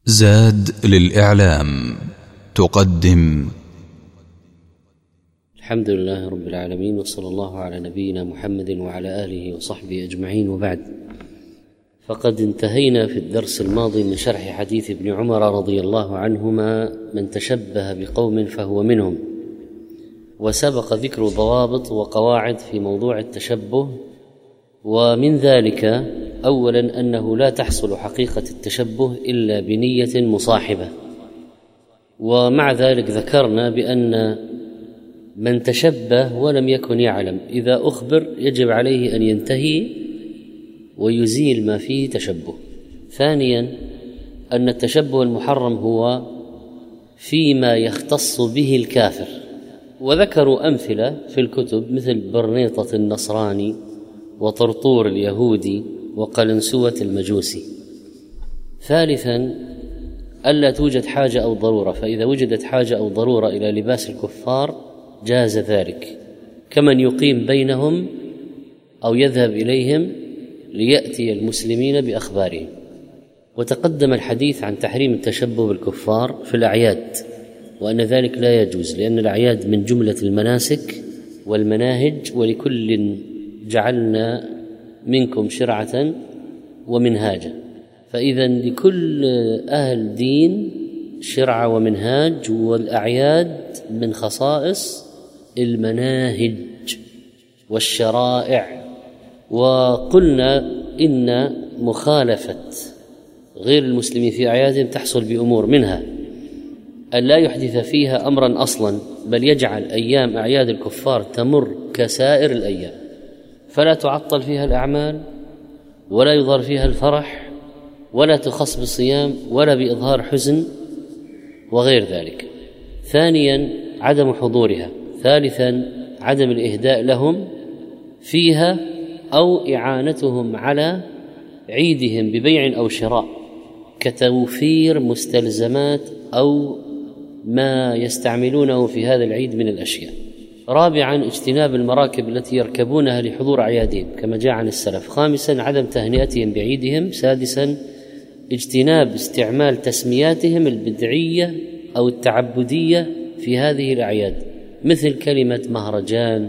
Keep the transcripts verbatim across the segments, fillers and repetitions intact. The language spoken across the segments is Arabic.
زاد للإعلام تقدم. الحمد لله رب العالمين، وصلى الله على نبينا محمد وعلى آله وصحبه أجمعين، وبعد. فقد انتهينا في الدرس الماضي من شرح حديث ابن عمر رضي الله عنهما: من تشبه بقوم فهو منهم. وسبق ذكر ضوابط وقواعد في موضوع التشبه، ومن ذلك أولا أنه لا تحصل حقيقة التشبه إلا بنية مصاحبة. ومع ذلك ذكرنا بأن من تشبه ولم يكن يعلم إذا أخبر يجب عليه أن ينتهي ويزيل ما فيه تشبه. ثانيا أن التشبه المحرم هو فيما يختص به الكافر، وذكروا أمثلة في الكتب مثل برنيطة النصراني وطرطور اليهودي وقلنسوة المجوسي. ثالثا ألا توجد حاجة أو ضرورة، فإذا وجدت حاجة أو ضرورة إلى لباس الكفار جاز ذلك، كمن يقيم بينهم أو يذهب إليهم ليأتي المسلمين بأخبارهم. وتقدم الحديث عن تحريم التشبه بالكفار في الأعياد، وأن ذلك لا يجوز، لأن الأعياد من جملة المناسك والمناهج، ولكل جعلنا منكم شرعة ومنهاجا. فإذا لكل أهل دين شرعة ومنهاج، والأعياد من خصائص المناهج والشرائع. وقلنا إن مخالفة غير المسلمين في أعيادهم تحصل بأمور، منها أن لا يحدث فيها أمرا أصلا، بل يجعل أيام أعياد الكفار تمر كسائر الأيام، فلا تعطل فيها الأعمال، ولا يظهر فيها الفرح، ولا تخص بالصيام ولا بإظهار حزن وغير ذلك. ثانيا عدم حضورها. ثالثا عدم الإهداء لهم فيها أو إعانتهم على عيدهم ببيع أو شراء، كتوفير مستلزمات أو ما يستعملونه في هذا العيد من الأشياء. رابعا اجتناب المراكب التي يركبونها لحضور أعيادهم كما جاء عن السلف. خامسا عدم تهنئتهم بعيدهم. سادسا اجتناب استعمال تسمياتهم البدعية أو التعبدية في هذه الأعياد، مثل كلمة مهرجان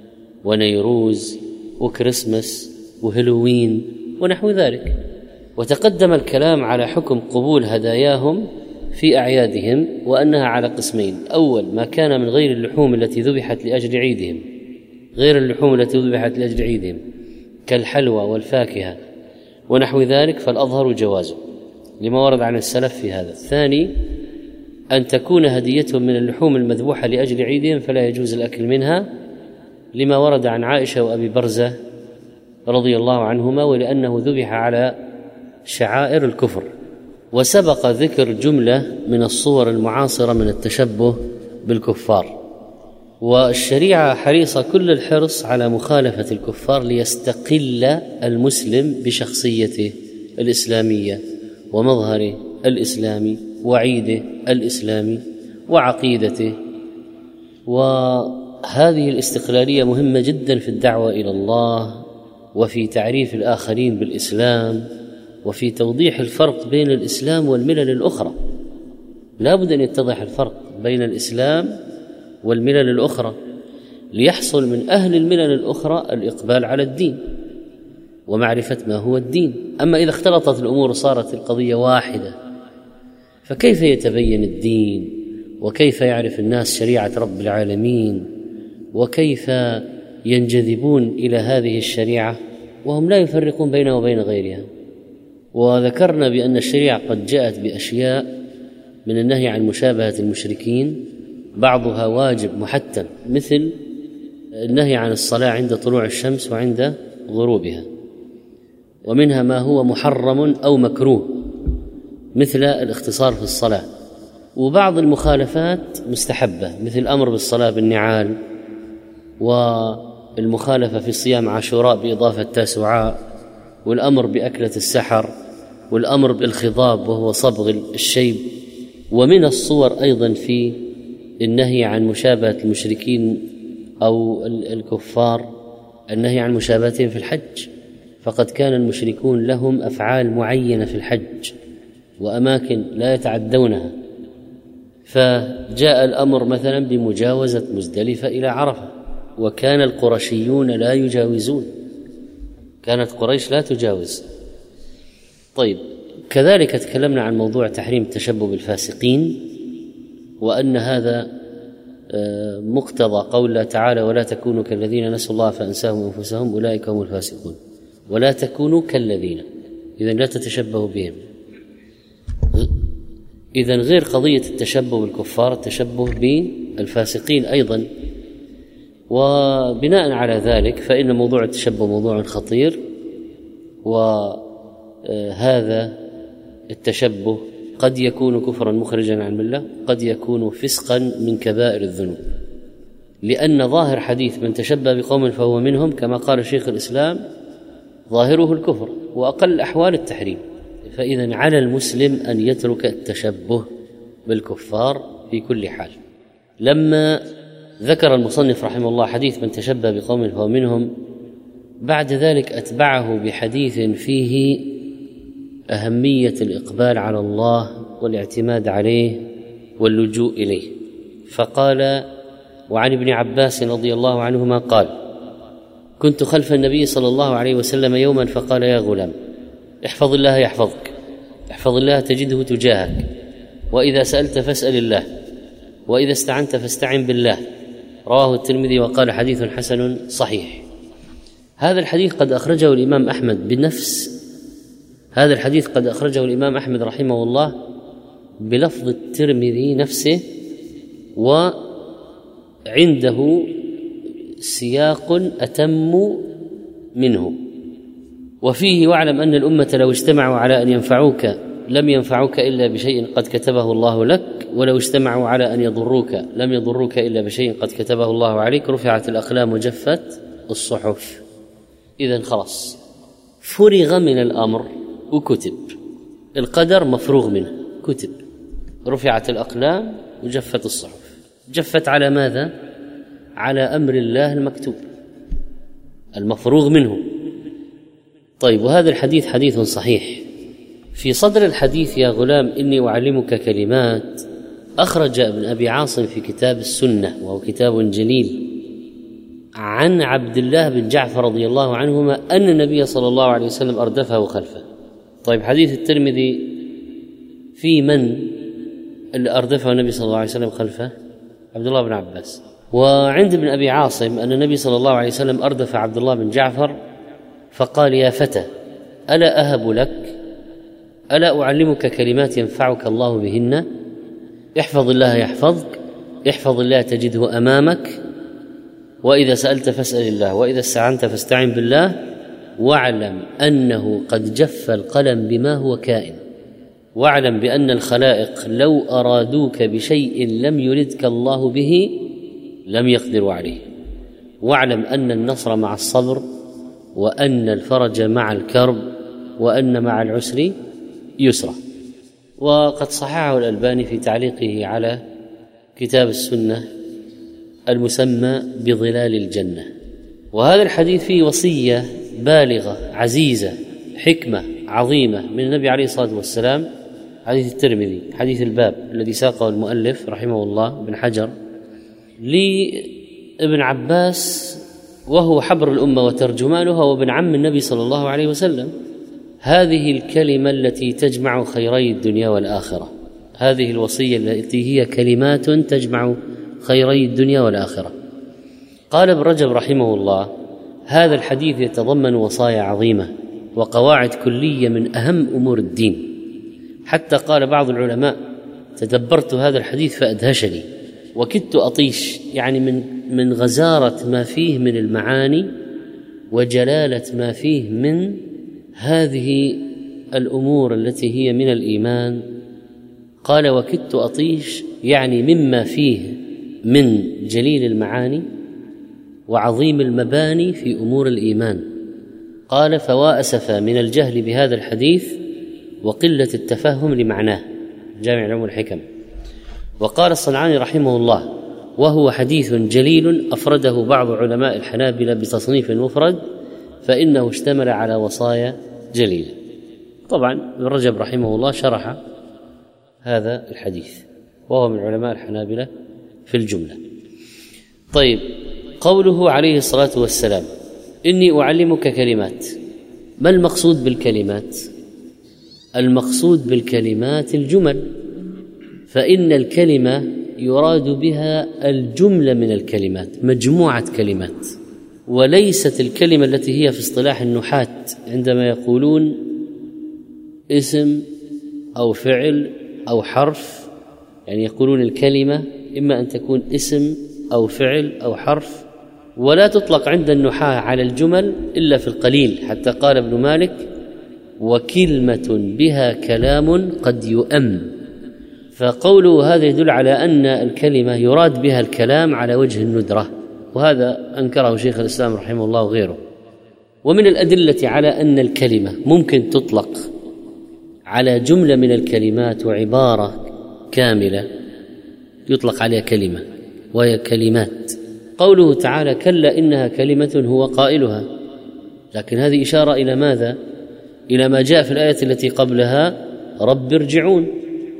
ونيروز وكريسماس وهالوين ونحو ذلك. وتقدم الكلام على حكم قبول هداياهم في أعيادهم، وأنها على قسمين: أول ما كان من غير اللحوم التي ذبحت لأجل عيدهم، غير اللحوم التي ذبحت لأجل عيدهم كالحلوى والفاكهة ونحو ذلك، فالأظهر جوازه لما ورد عن السلف في هذا. الثاني أن تكون هديتهم من اللحوم المذبوحة لأجل عيدهم، فلا يجوز الأكل منها لما ورد عن عائشة وأبي برزة رضي الله عنهما، ولأنه ذبح على شعائر الكفر. وسبق ذكر جملة من الصور المعاصرة من التشبه بالكفار، والشريعة حريصة كل الحرص على مخالفة الكفار ليستقل المسلم بشخصيته الإسلامية ومظهره الإسلامي وعيده الإسلامي وعقيدته. وهذه الاستقلالية مهمة جدا في الدعوة إلى الله، وفي تعريف الآخرين بالإسلام، وفي توضيح الفرق بين الإسلام والملل الأخرى. لا بد أن يتضح الفرق بين الإسلام والملل الأخرى، ليحصل من أهل الملل الأخرى الإقبال على الدين ومعرفة ما هو الدين. أما إذا اختلطت الأمور وصارت القضية واحدة، فكيف يتبين الدين؟ وكيف يعرف الناس شريعة رب العالمين؟ وكيف ينجذبون إلى هذه الشريعة وهم لا يفرقون بينها وبين غيرها؟ وذكرنا بأن الشريعة قد جاءت بأشياء من النهي عن مشابهة المشركين، بعضها واجب محتم، مثل النهي عن الصلاة عند طلوع الشمس وعند غروبها، ومنها ما هو محرم أو مكروه مثل الاختصار في الصلاة. وبعض المخالفات مستحبة، مثل الأمر بالصلاة بالنعال، والمخالفة في صيام عاشوراء بإضافة تاسوعاء، والأمر بأكلة السحر، والأمر بالخضاب وهو صبغ الشيب. ومن الصور أيضا في النهي عن مشابهة المشركين أو الكفار النهي عن مشابهتهم في الحج، فقد كان المشركون لهم أفعال معينة في الحج وأماكن لا يتعدونها، فجاء الأمر مثلا بمجاوزة مزدلفة إلى عرفة، وكان القرشيون لا يجاوزون، كانت قريش لا تجاوز. طيب، كذلك تكلمنا عن موضوع تحريم التشبه بالفاسقين، وأن هذا مقتضى قول الله تعالى: ولا تكونوا كالذين نسوا الله فأنساهم أنفسهم أولئك هم الفاسقون. ولا تكونوا كالذين، إذن لا تتشبهوا بهم. إذن غير قضية التشبه بالكفار، التشبه بالفاسقين أيضا. وبناء على ذلك فإن موضوع التشبه موضوع خطير، وهذا التشبه قد يكون كفرا مخرجا عن الملة، قد يكون فسقا من كبائر الذنوب، لأن ظاهر حديث من تشبه بقوم فهو منهم كما قال شيخ الإسلام ظاهره الكفر وأقل الأحوال التحريم. فإذن على المسلم أن يترك التشبه بالكفار في كل حال. لما ذكر المصنف رحمه الله حديث من تشبه بقوم فهو منهم، بعد ذلك أتبعه بحديث فيه أهمية الإقبال على الله والاعتماد عليه واللجوء إليه، فقال: وعن ابن عباس رضي الله عنهما قال: كنت خلف النبي صلى الله عليه وسلم يوما فقال: يا غلام، احفظ الله يحفظك، احفظ الله تجده تجاهك، وإذا سألت فاسأل الله، وإذا استعنت فاستعن بالله. رواه الترمذي وقال: حديث حسن صحيح. هذا الحديث قد أخرجه الإمام أحمد بنفس هذا الحديث قد أخرجه الإمام أحمد رحمه الله بلفظ الترمذي نفسه، وعنده سياق أتم منه، وفيه: واعلم أن الأمة لو اجتمعوا على أن ينفعوك لم ينفعوك إلا بشيء قد كتبه الله لك، ولو اجتمعوا على أن يضروك لم يضروك إلا بشيء قد كتبه الله عليك، رفعت الأقلام وجفت الصحف. إذن خلاص فرغ من الأمر وكتب، القدر مفروغ منه، كتب، رفعت الأقلام وجفت الصحف. جفت على ماذا؟ على أمر الله المكتوب المفروغ منه. طيب، وهذا الحديث حديث صحيح. في صدر الحديث: يا غلام إني أعلمك كلمات، أخرج ابن أبي عاصم في كتاب السنة، وهو كتاب جليل، عن عبد الله بن جعفر رضي الله عنهما أن النبي صلى الله عليه وسلم أردفه خلفه. طيب، حديث الترمذي في من اللي أردفه النبي صلى الله عليه وسلم خلفه؟ عبد الله بن عباس. وعند ابن أبي عاصم أن النبي صلى الله عليه وسلم أردف عبد الله بن جعفر فقال: يا فتى، ألا أهب لك، ألا أعلمك كلمات ينفعك الله بهن؟ احفظ الله يحفظك، احفظ الله تجده أمامك، وإذا سألت فاسأل الله، وإذا استعنت فاستعن بالله، واعلم أنه قد جف القلم بما هو كائن، واعلم بأن الخلائق لو أرادوك بشيء لم يردك الله به لم يقدروا عليه، واعلم أن النصر مع الصبر، وأن الفرج مع الكرب، وأن مع العسر يسرا. وقد صححه الألباني في تعليقه على كتاب السنة المسمى بظلال الجنة. وهذا الحديث فيه وصية بالغة عزيزة، حكمة عظيمة من النبي عليه الصلاة والسلام. حديث الترمذي، حديث الباب الذي ساقه المؤلف رحمه الله بن حجر لابن عباس، وهو حبر الأمة وترجمانها وابن عم النبي صلى الله عليه وسلم. هذه الكلمة التي تجمع خيري الدنيا والآخرة، هذه الوصية التي هي كلمات تجمع خيري الدنيا والآخرة. قال ابن رجب رحمه الله: هذا الحديث يتضمن وصايا عظيمة وقواعد كلية من أهم أمور الدين، حتى قال بعض العلماء: تدبرت هذا الحديث فأدهشني وكدت أطيش، يعني من من غزارة ما فيه من المعاني وجلالة ما فيه من هذه الأمور التي هي من الإيمان. قال: وكدت أطيش، يعني مما فيه من جليل المعاني وعظيم المباني في أمور الإيمان. قال: فوا أسفا من الجهل بهذا الحديث وقلة التفهم لمعناه، جامع العلوم والحكم. وقال الصنعاني رحمه الله: وهو حديث جليل أفرده بعض علماء الحنابلة بتصنيف مفرد، فإنه اشتمل على وصايا جليلة. طبعا ابن رجب رحمه الله شرح هذا الحديث وهو من علماء الحنابلة في الجملة. طيب، قوله عليه الصلاة والسلام إني أعلمك كلمات، ما المقصود بالكلمات؟ المقصود بالكلمات الجمل، فإن الكلمة يراد بها الجملة من الكلمات، مجموعة كلمات، وليست الكلمة التي هي في اصطلاح النحاة عندما يقولون اسم أو فعل أو حرف، يعني يقولون الكلمة إما أن تكون اسم أو فعل أو حرف، ولا تطلق عند النحاة على الجمل إلا في القليل، حتى قال ابن مالك وكلمة بها كلام قد يؤم. فقوله هذا يدل على أن الكلمة يراد بها الكلام على وجه الندرة، وهذا أنكره شيخ الإسلام رحمه الله وغيره. ومن الأدلة على أن الكلمة ممكن تطلق على جملة من الكلمات وعبارة كاملة يطلق عليها كلمة وهي كلمات، قوله تعالى كلا إنها كلمة هو قائلها، لكن هذه إشارة إلى ماذا؟ إلى ما جاء في الآية التي قبلها رب ارجعون.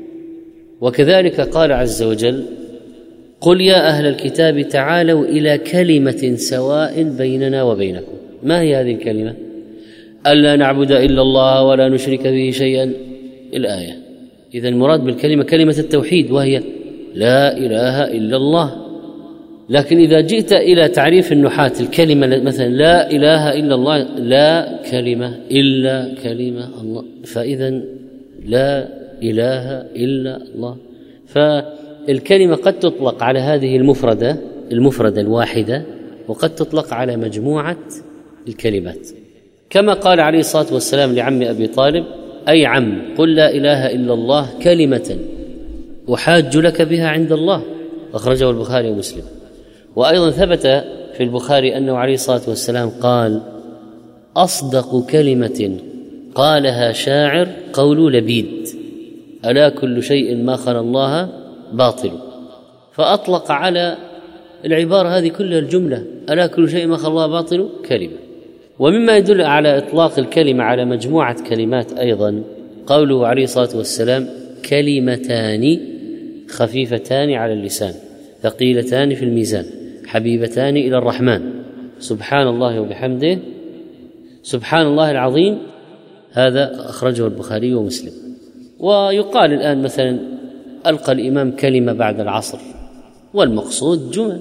وكذلك قال عز وجل قل يا أهل الكتاب تعالوا إلى كلمة سواء بيننا وبينكم. ما هي هذه الكلمة؟ ألا نعبد إلا الله ولا نشرك به شيئا، الآية. إذن المراد بالكلمة كلمة التوحيد وهي لا إله إلا الله. لكن إذا جئت إلى تعريف النحاة الكلمة مثلا لا إله إلا الله، لا كلمة إلا كلمة الله، فإذن لا إله إلا الله. فالكلمة قد تطلق على هذه المفردة المفردة الواحدة، وقد تطلق على مجموعة الكلمات، كما قال عليه الصلاة والسلام لعم أبي طالب أي عم قل لا إله إلا الله كلمة أحاج لك بها عند الله، أخرجه البخاري ومسلم. وأيضا ثبت في البخاري أنه عليه الصلاة والسلام قال أصدق كلمة قالها شاعر قول لبيد ألا كل شيء ما خلا الله باطل، فأطلق على العبارة هذه كلها الجملة ألا كل شيء ما خلا الله باطل كلمة. ومما يدل على إطلاق الكلمة على مجموعة كلمات أيضا قوله عليه الصلاة والسلام كلمتان خفيفتان على اللسان ثقيلتان في الميزان حبيبتان إلى الرحمن سبحان الله وبحمده سبحان الله العظيم، هذا أخرجه البخاري ومسلم. ويقال الآن مثلا ألقى الإمام كلمة بعد العصر، والمقصود جمل.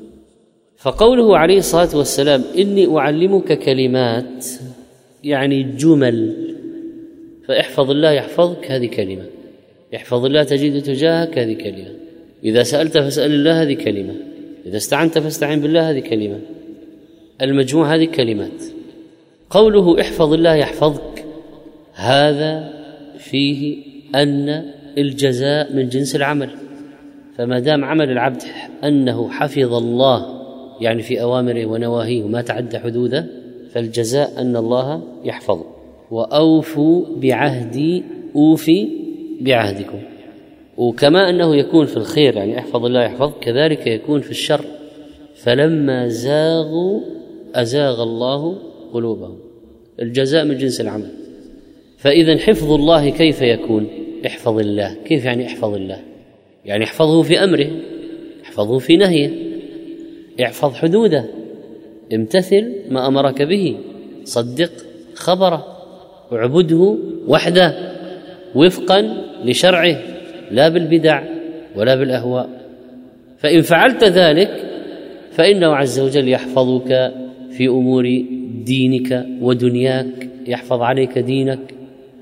فقوله عليه الصلاة والسلام إني أعلمك كلمات يعني جمل، فاحفظ الله يحفظك هذه كلمة، احفظ الله تجد تجاهك هذه كلمة، إذا سألت فاسأل الله هذه كلمة، إذا استعنت فاستعن بالله هذه كلمة، المجموع هذه كلمات. قوله احفظ الله يحفظك هذا فيه أن الجزاء من جنس العمل، فما دام عمل العبد أنه حفظ الله يعني في أوامره ونواهيه وما تعدى حدوده، فالجزاء أن الله يحفظه. وأوفوا بعهدي أوفي بعهدكم. وكما أنه يكون في الخير يعني احفظ الله يحفظ، كذلك يكون في الشر، فلما زاغوا أزاغ الله قلوبهم، الجزاء من جنس العمل. فإذا حفظ الله كيف يكون؟ احفظ الله، كيف يعني احفظ الله؟ يعني احفظه في أمره، احفظه في نهيه، احفظ حدوده، امتثل ما أمرك به، صدق خبره، اعبده وحده وفقا لشرعه لا بالبدع ولا بالأهواء. فإن فعلت ذلك فإنه عز وجل يحفظك في أمور دينك ودنياك، يحفظ عليك دينك.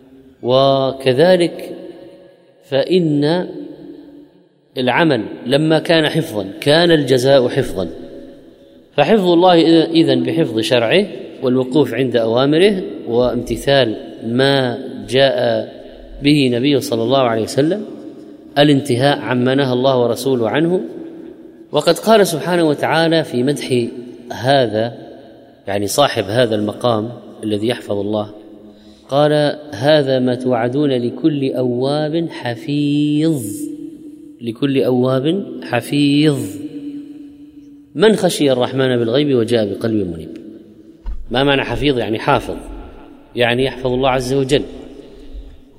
وكذلك فإن العمل لما كان حفظا كان الجزاء حفظا، فحفظ الله إذن بحفظ شرعه والوقوف عند أوامره وامتثال ما جاء به نبيه صلى الله عليه وسلم، الانتهاء عما نهى الله ورسوله عنه. وقد قال سبحانه وتعالى في مدح هذا يعني صاحب هذا المقام الذي يحفظ الله، قال هذا ما توعدون لكل أواب حفيظ، لكل أواب حفيظ من خشي الرحمن بالغيب وجاء بقلب منيب. ما معنى حفيظ؟ يعني حافظ، يعني يحفظ الله عز وجل.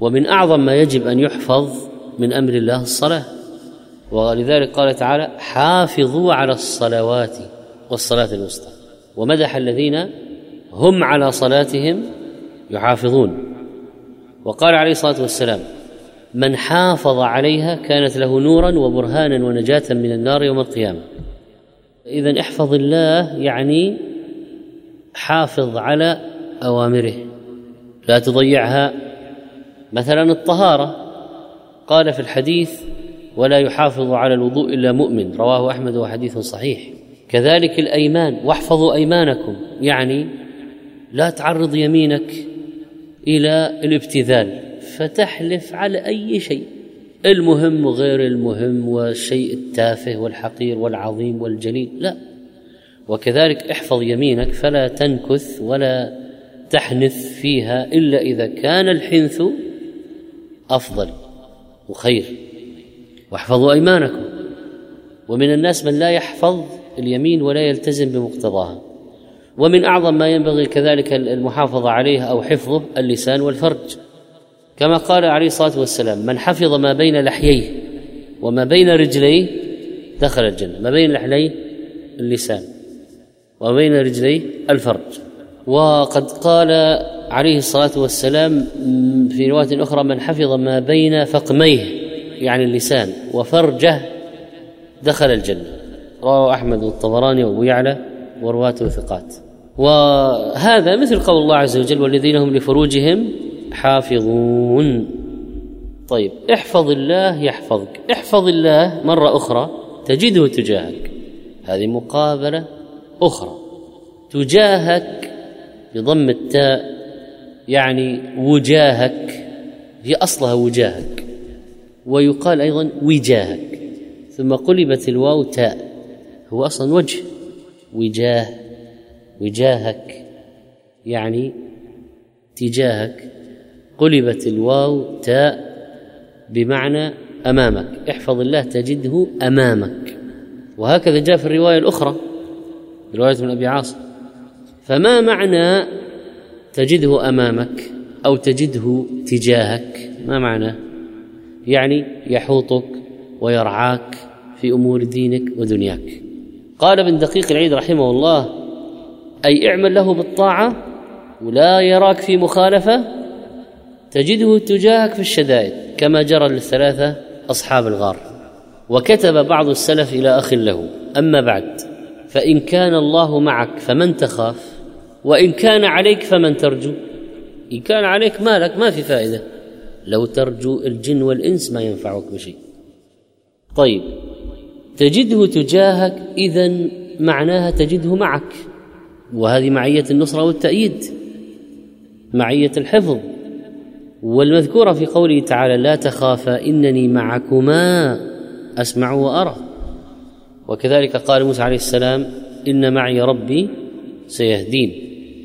ومن أعظم ما يجب أن يحفظ من أمر الله الصلاة، ولذلك قال تعالى: حافظوا على الصلوات والصلاة الوسطى، ومدح الذين هم على صلاتهم يحافظون. وقال عليه الصلاة والسلام: من حافظ عليها كانت له نورا وبرهانا ونجاة من النار يوم القيامة. إذن احفظ الله يعني حافظ على أوامره، لا تضيعها. مثلا الطهارة، قال في الحديث: ولا يحافظ على الوضوء إلا مؤمن، رواه أحمد وحديث صحيح. كذلك الأيمان: واحفظوا أيمانكم، يعني لا تعرض يمينك إلى الابتذال فتحلف على أي شيء، المهم وغير المهم والشيء التافه والحقير والعظيم والجليل، لا. وكذلك احفظ يمينك فلا تنكث ولا تحنث فيها إلا إذا كان الحنث أفضل وخير. واحفظوا أيمانكم. ومن الناس من لا يحفظ اليمين ولا يلتزم بمقتضاها. ومن أعظم ما ينبغي كذلك المحافظة عليه أو حفظه اللسان والفرج، كما قال عليه الصلاة والسلام: من حفظ ما بين لحييه وما بين رجليه دخل الجنة. ما بين لحييه اللسان وما بين رجليه الفرج. وقد قال عليه الصلاة والسلام في رواية أخرى: من حفظ ما بين فقميه يعني اللسان وفرجه دخل الجنة. رواه أحمد والطبراني وأبو يعلى ورواته ثقات. وهذا مثل قول الله عز وجل: والذين هم لفروجهم حافظون. طيب، احفظ الله يحفظك. احفظ الله مرة أخرى تجده تجاهك، هذه مقابلة أخرى. تجاهك بضم التاء يعني وجاهك، هي أصلها وجاهك، ويقال أيضا وجاهك، ثم قلبت الواو تاء، هو أصلا وجه. وجاه، وجاهك يعني تجاهك، قلبت الواو تاء بمعنى أمامك. احفظ الله تجده أمامك. وهكذا جاء في الرواية الأخرى، رواية من أبي عاصم. فما معنى تجده أمامك أو تجده تجاهك؟ ما معنى؟ يعني يحوطك ويرعاك في أمور دينك ودنياك. قال ابن دقيق العيد رحمه الله: أي اعمل له بالطاعة ولا يراك في مخالفة، تجده تجاهك في الشدائد، كما جرى للثلاثة أصحاب الغار. وكتب بعض السلف إلى أخ له: أما بعد، فإن كان الله معك فمن تخاف، وإن كان عليك فمن ترجو. إن كان عليك مالك ما في فائدة، لو ترجو الجن والإنس ما ينفعك بشيء. طيب، تجده تجاهك إذن معناها تجده معك، وهذه معية النصرة والتأييد، معية الحفظ. والمذكورة في قوله تعالى: لا تخافا إنني معكما أسمع وأرى. وكذلك قال موسى عليه السلام: إن معي ربي سيهدين.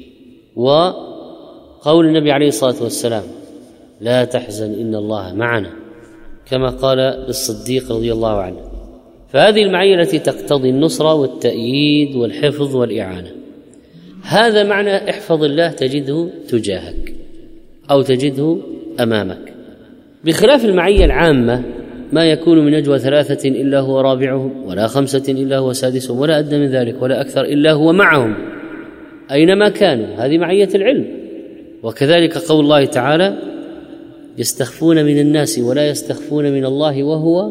وقول النبي عليه الصلاة والسلام: لا تحزن إن الله معنا، كما قال للصديق رضي الله عنه. فهذه المعية التي تقتضي النصرة والتأييد والحفظ والإعانة. هذا معنى احفظ الله تجده تجاهك أو تجده أمامك. بخلاف المعية العامة: ما يكون من نجوى ثلاثة إلا هو رابعهم، ولا خمسة إلا هو سادسهم، ولا أدنى من ذلك ولا أكثر إلا هو معهم أينما كانوا. هذه معية العلم. وكذلك قول الله تعالى: يستخفون من الناس ولا يستخفون من الله وهو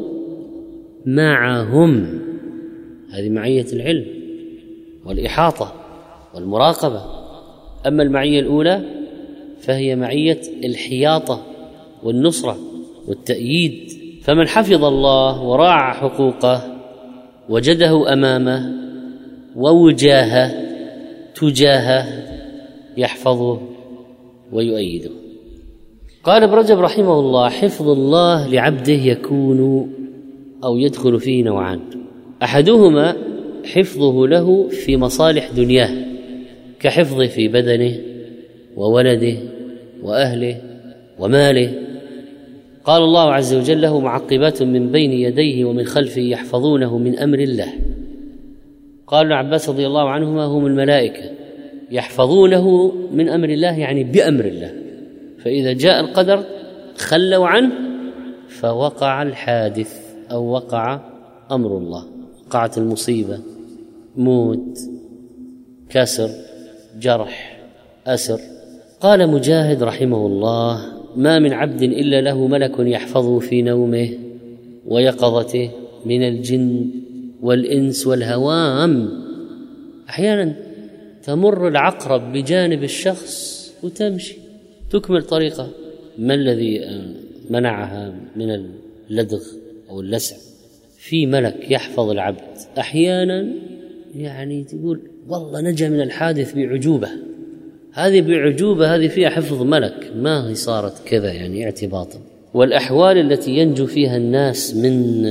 معهم. هذه معية العلم والإحاطة والمراقبة. أما المعية الأولى فهي معية الحياطة والنصرة والتأييد. فمن حفظ الله وراعى حقوقه وجده أمامه ووجاهه تجاهه يحفظه ويؤيده. قال ابن رجب رحمه الله: حفظ الله لعبده يكون أو يدخل فيه نوعان: أحدهما حفظه له في مصالح دنياه، كحفظه في بدنه وولده وأهله وماله. قال الله عز وجل: له معقبات من بين يديه ومن خلفه يحفظونه من أمر الله. قال ابن عباس رضي الله عنهما: هم الملائكة يحفظونه من أمر الله، يعني بأمر الله. فإذا جاء القدر خلوا عنه فوقع الحادث أو وقع أمر الله، وقعت المصيبة، موت، كسر، جرح، أسر. قال مجاهد رحمه الله: ما من عبد إلا له ملك يحفظه في نومه ويقظته من الجن والإنس والهوام. أحيانا تمر العقرب بجانب الشخص وتمشي تكمل طريقة. ما الذي منعها من اللدغ أو اللسع؟ في ملك يحفظ العبد. أحيانا يعني تقول والله نجا من الحادث بعجوبة، هذه بعجوبة، هذه فيها حفظ ملك، ما هي صارت كذا يعني اعتباطا. والأحوال التي ينجو فيها الناس من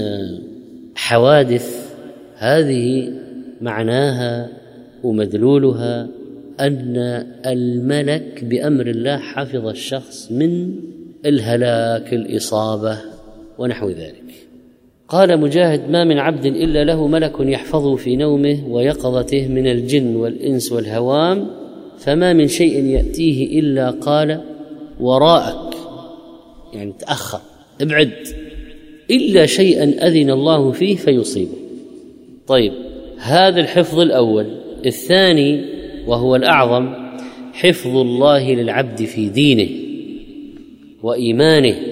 حوادث هذه معناها ومدلولها أن الملك بأمر الله حفظ الشخص من الهلاك، الإصابة ونحو ذلك. قال مجاهد: ما من عبد إلا له ملك يحفظه في نومه ويقظته من الجن والإنس والهوام، فما من شيء يأتيه إلا قال وراءك، يعني تأخر، ابعد، إلا شيئا أذن الله فيه فيصيبه. طيب، هذا الحفظ الأول. الثاني وهو الأعظم: حفظ الله للعبد في دينه وإيمانه،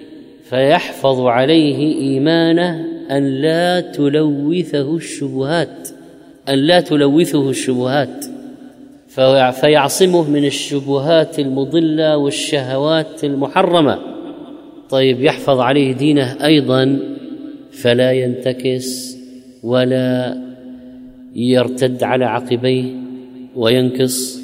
فيحفظ عليه إيمانه أن لا تلوثه الشبهات أن لا تلوثه الشبهات فيعصمه من الشبهات المضلة والشهوات المحرمة. طيب، يحفظ عليه دينه أيضا فلا ينتكس ولا يرتد على عقبيه وينكص،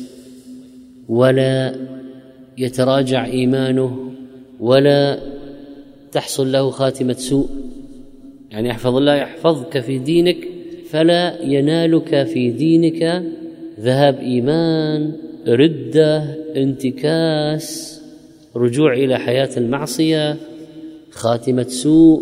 ولا يتراجع إيمانه، ولا تحصل له خاتمة سوء. يعني يحفظ الله يحفظك في دينك فلا ينالك في دينك ذهاب إيمان، ردة، انتكاس، رجوع إلى حياة المعصية، خاتمة سوء.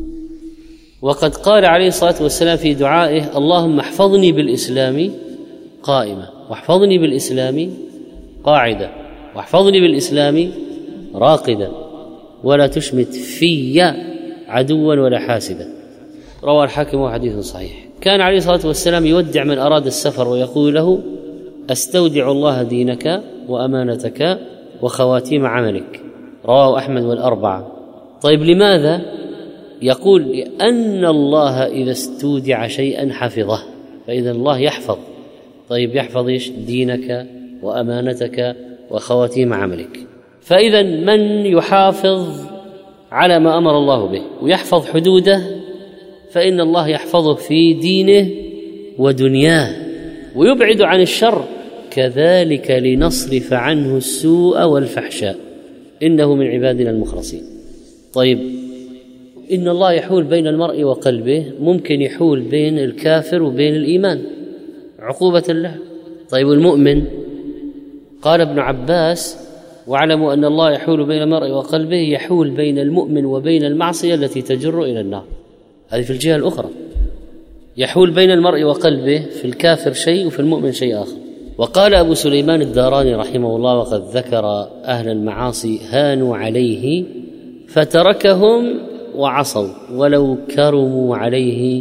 وقد قال عليه الصلاة والسلام في دعائه: اللهم احفظني بالإسلام قائمة، واحفظني بالإسلام قاعدة، واحفظني بالإسلام راقدة، ولا تشمت في عدوا ولا حاسدا. روى الحاكم وحديث صحيح. كان عليه الصلاة والسلام يودع من أراد السفر ويقول له: أستودع الله دينك وأمانتك وخواتيم عملك. رواه أحمد والأربعة. طيب، لماذا؟ يقول: لأن الله إذا استودع شيئا حفظه، فإذا الله يحفظ. طيب، يحفظ إيش؟ دينك وأمانتك وخواتيم عملك. فإذا من يحافظ على ما أمر الله به ويحفظ حدوده فإن الله يحفظه في دينه ودنياه ويبعد عن الشر. كذلك لنصرف عنه السوء والفحشاء إنه من عبادنا المخلصين. طيب، إن الله يحول بين المرء وقلبه، ممكن يحول بين الكافر وبين الإيمان عقوبة له. طيب، المؤمن، قال ابن عباس: واعلموا أن الله يحول بين المرء وقلبه، يحول بين المؤمن وبين المعصية التي تجر إلى النار. هذه في الجهة الأخرى، يحول بين المرء وقلبه، في الكافر شيء وفي المؤمن شيء آخر. وقال أبو سليمان الداراني رحمه الله: وقد ذكر أهل المعاصي هانوا عليه فتركهم وعصوا، ولو كرموا عليه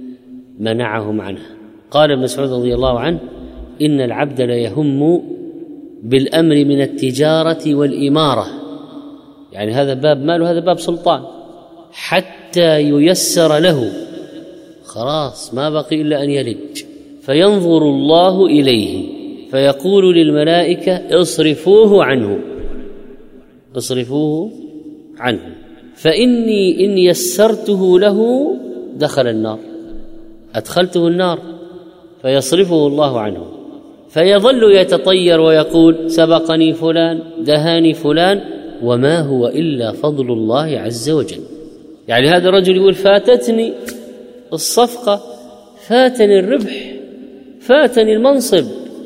منعهم عنه. قال ابن مسعود رضي الله عنه: إن العبد ليهم بالأمر من التجارة والإمارة، يعني هذا باب مال وهذا باب سلطان، حتى ييسر له، خلاص ما بقي إلا أن يلج، فينظر الله إليه فيقول للملائكة: اصرفوه عنه اصرفوه عنه فإني إن يسرته له دخل النار، أدخلته النار، فيصرفه الله عنه، فيظل يتطير ويقول: سبقني فلان، دهاني فلان، وما هو إلا فضل الله عز وجل. يعني هذا الرجل يقول: فاتتني الصفقة، فاتني الربح، فاتني المنصب،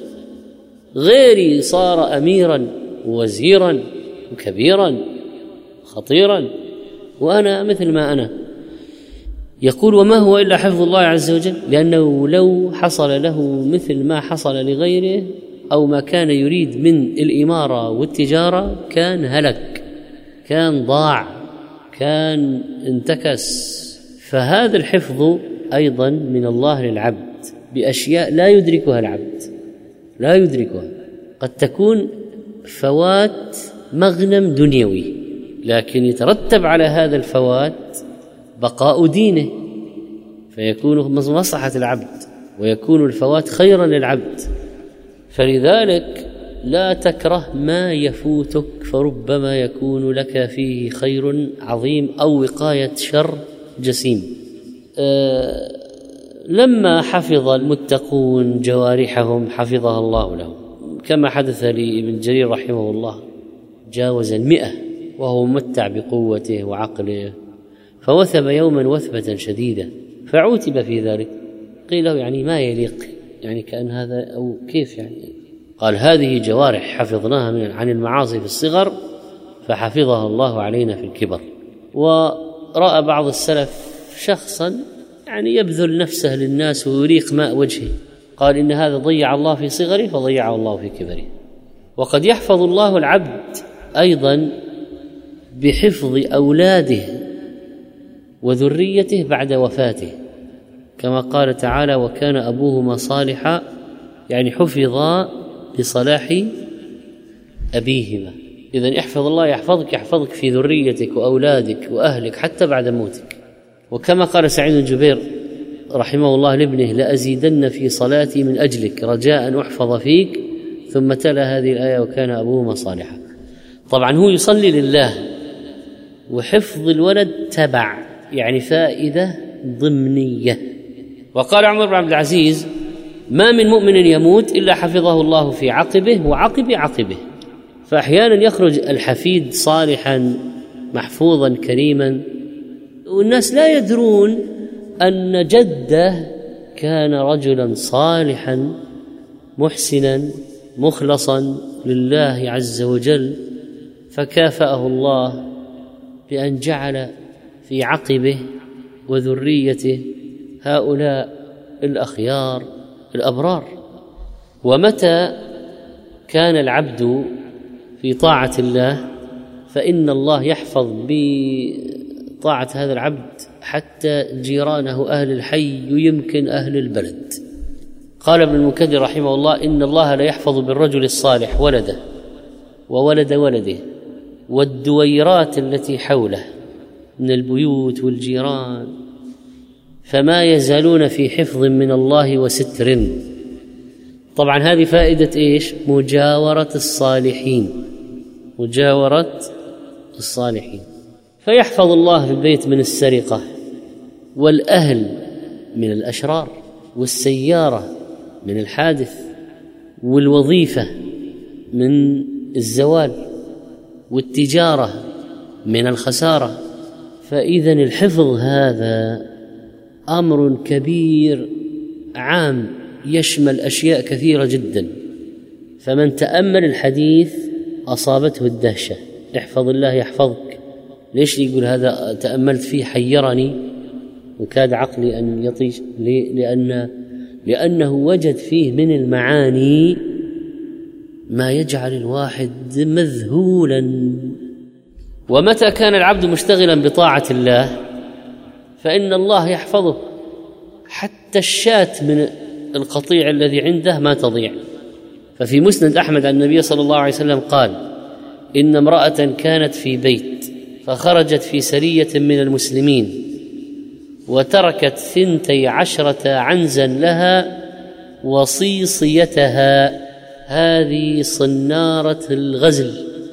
غيري صار أميرا ووزيرا وكبيرا خطيرا وأنا مثل ما أنا. يقول: وما هو إلا حفظ الله عز وجل، لأنه لو حصل له مثل ما حصل لغيره أو ما كان يريد من الإمارة والتجارة كان هلك، كان ضاع، كان انتكس. فهذا الحفظ أيضا من الله للعبد بأشياء لا يدركها العبد، لا يدركها. قد تكون فوات مغنم دنيوي، لكن يترتب على هذا الفوات بقاء دينه، فيكون مصلحة العبد ويكون الفوات خيرا للعبد. فلذلك لا تكره ما يفوتك، فربما يكون لك فيه خير عظيم أو وقاية شر جسيم. أه لما حفظ المتقون جوارحهم حفظها الله لهم، كما حدث لابن جرير رحمه الله، جاوز المئة وهو ممتع بقوته وعقله، فوثب يوما وثبة شديدة فعوتب في ذلك. قيل له يعني ما يليق، يعني كأن هذا أو كيف يعني؟ قال هذه جوارح حفظناها من عن المعاصي في الصغر فحفظها الله علينا في الكبر. ورأى بعض السلف شخصا يعني يبذل نفسه للناس ويريق ماء وجهه، قال إن هذا ضيع الله في صغره فضيعه الله في كبره. وقد يحفظ الله العبد أيضا بحفظ أولاده وذريته بعد وفاته، كما قال تعالى وكان أبوهما صالحا، يعني حفظا بصلاح أبيهما. إذن يحفظ الله يحفظك، يحفظك في ذريتك وأولادك وأهلك حتى بعد موتك. وكما قال سعيد بن جبير رحمه الله لابنه لأزيدن في صلاتي من أجلك رجاء أن أحفظ فيك، ثم تلا هذه الآية وكان أبوهما صالحا. طبعا هو يصلي لله، وحفظ الولد تبع يعني فائدة ضمنية. وقال عمر بن عبد العزيز ما من مؤمن يموت إلا حفظه الله في عقبه وعقب عقبه. فأحيانا يخرج الحفيد صالحا محفوظا كريما، والناس لا يدرون أن جده كان رجلا صالحا محسنا مخلصا لله عز وجل، فكافأه الله بأن جعل في عقبه وذريته هؤلاء الأخيار الأبرار. ومتى كان العبد في طاعة الله فإن الله يحفظ بطاعة هذا العبد حتى جيرانه أهل الحي ويمكن أهل البلد. قال ابن المكدر رحمه الله إن الله لا يحفظ بالرجل الصالح ولده وولد ولده والدويرات التي حوله من البيوت والجيران، فما يزالون في حفظ من الله وستر. طبعا هذه فائدة إيش؟ مجاورة الصالحين، مجاورة الصالحين. فيحفظ الله في البيت من السرقة، والأهل من الأشرار، والسيارة من الحادث، والوظيفة من الزوال، والتجارة من الخسارة. فإذن الحفظ هذا أمر كبير عام يشمل أشياء كثيرة جدا. فمن تأمل الحديث أصابته الدهشة. احفظ الله يحفظك. ليش يقول هذا تأملت فيه حيرني وكاد عقلي أن يطيش؟ لأن لأنه وجد فيه من المعاني ما يجعل الواحد مذهولا. ومتى كان العبد مشتغلا بطاعة الله فإن الله يحفظه، حتى الشاة من القطيع الذي عنده ما تضيع. ففي مسند أحمد عن النبي صلى الله عليه وسلم قال إن امرأة كانت في بيت فخرجت في سرية من المسلمين وتركت ثنتي عشرة عنزا لها وصيصيتها، هذه صنارة الغزل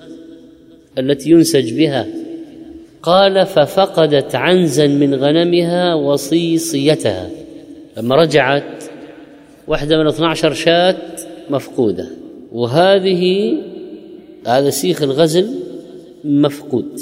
التي ينسج بها. قال ففقدت عنزا من غنمها وصيصيتها، لما رجعت واحدة من اثنى عشر شاة مفقودة، وهذه هذا سيخ الغزل مفقود.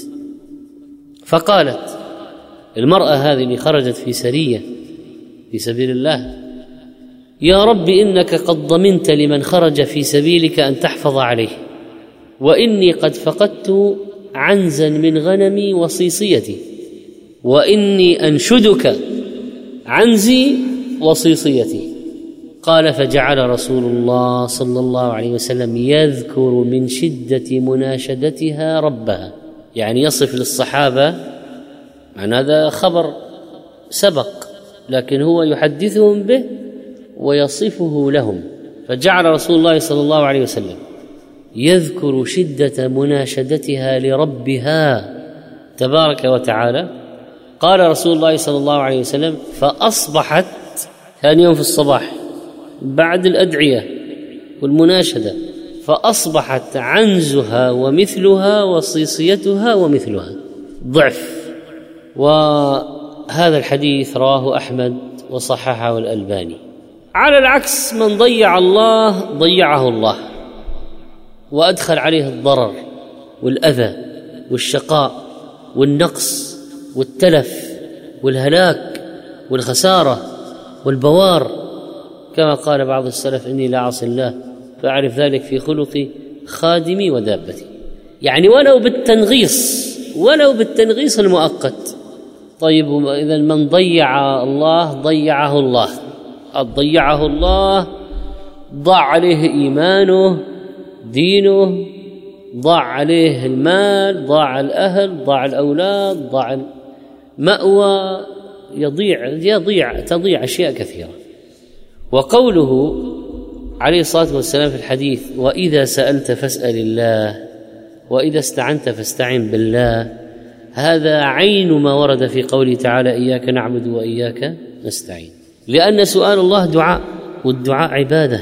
فقالت المرأة هذه اللي خرجت في سرية في سبيل الله يا رب إنك قد ضمنت لمن خرج في سبيلك أن تحفظ عليه، وإني قد فقدت عنزا من غنمي وصيصيتي، وإني أنشدك عنزي وصيصيتي. قال فجعل رسول الله صلى الله عليه وسلم يذكر من شدة مناشدتها ربها يعني يصف للصحابة، عن هذا خبر سبق، لكن هو يحدثهم به ويصفه لهم. فجعل رسول الله صلى الله عليه وسلم يذكر شدة مناشدتها لربها تبارك وتعالى. قال رسول الله صلى الله عليه وسلم: فأصبحت، ثاني يوم في الصباح بعد الأدعية والمناشدة، فأصبحت عنزها ومثلها وصيصيتها ومثلها ضعف. وهذا الحديث رواه أحمد وصححه الألباني. على العكس، من ضيع الله ضيعه الله وأدخل عليه الضرر والأذى والشقاء والنقص والتلف والهلاك والخسارة والبوار، كما قال بعض السلف: إني لا أعصي الله فأعرف ذلك في خلق خادمي ودابتي. يعني ولو بالتنغيص، ولو بالتنغيص المؤقت. طيب إذا من ضيع الله ضيعه الله، ضيعه الله ضاع عليه إيمانه، دينه، ضاع عليه المال، ضاع الأهل، ضاع الأولاد، ضاع المأوى، يضيع يضيع تضيع أشياء كثيرة. وقوله عليه الصلاة والسلام في الحديث: وإذا سألت فاسأل الله وإذا استعنت فاستعن بالله، هذا عين ما ورد في قوله تعالى: إياك نعبد وإياك نستعين. لأن سؤال الله دعاء، والدعاء عبادة.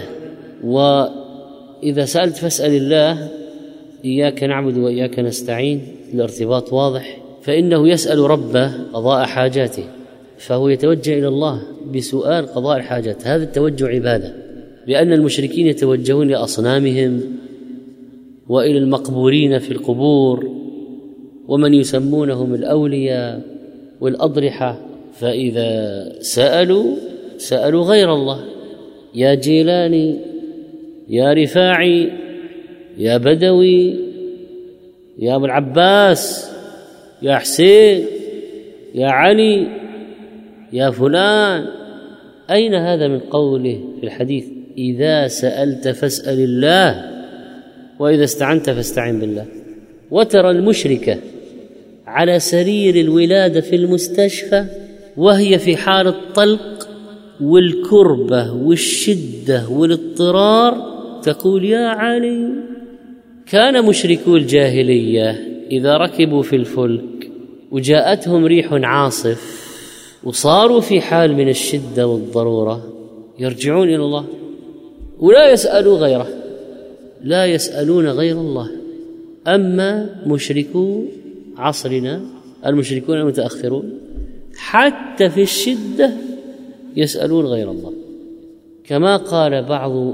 وإذا سألت فاسأل الله، إياك نعبد وإياك نستعين، الارتباط واضح. فإنه يسأل ربه قضاء حاجاته، فهو يتوجه إلى الله بسؤال قضاء الحاجات. هذا التوجه عبادة، لأن المشركين يتوجهون لأصنامهم وإلى المقبورين في القبور ومن يسمونهم الأولياء والأضرحة. فإذا سألوا سألوا غير الله: يا جيلاني، يا رفاعي، يا بدوي، يا أبو العباس، يا حسين، يا علي، يا فلان. أين هذا من قوله في الحديث: إذا سألت فاسأل الله وإذا استعنت فاستعن بالله؟ وترى المشركة على سرير الولادة في المستشفى وهي في حال الطلق والكربة والشدة والاضطرار تقول: يا علي. كان مشركو الجاهلية إذا ركبوا في الفلك وجاءتهم ريح عاصف وصاروا في حال من الشدة والضرورة يرجعون إلى الله ولا يسألوا غيره، لا يسألون غير الله. أما مشركو عصرنا المشركون المتأخرون حتى في الشدة يسألون غير الله، كما قال بعض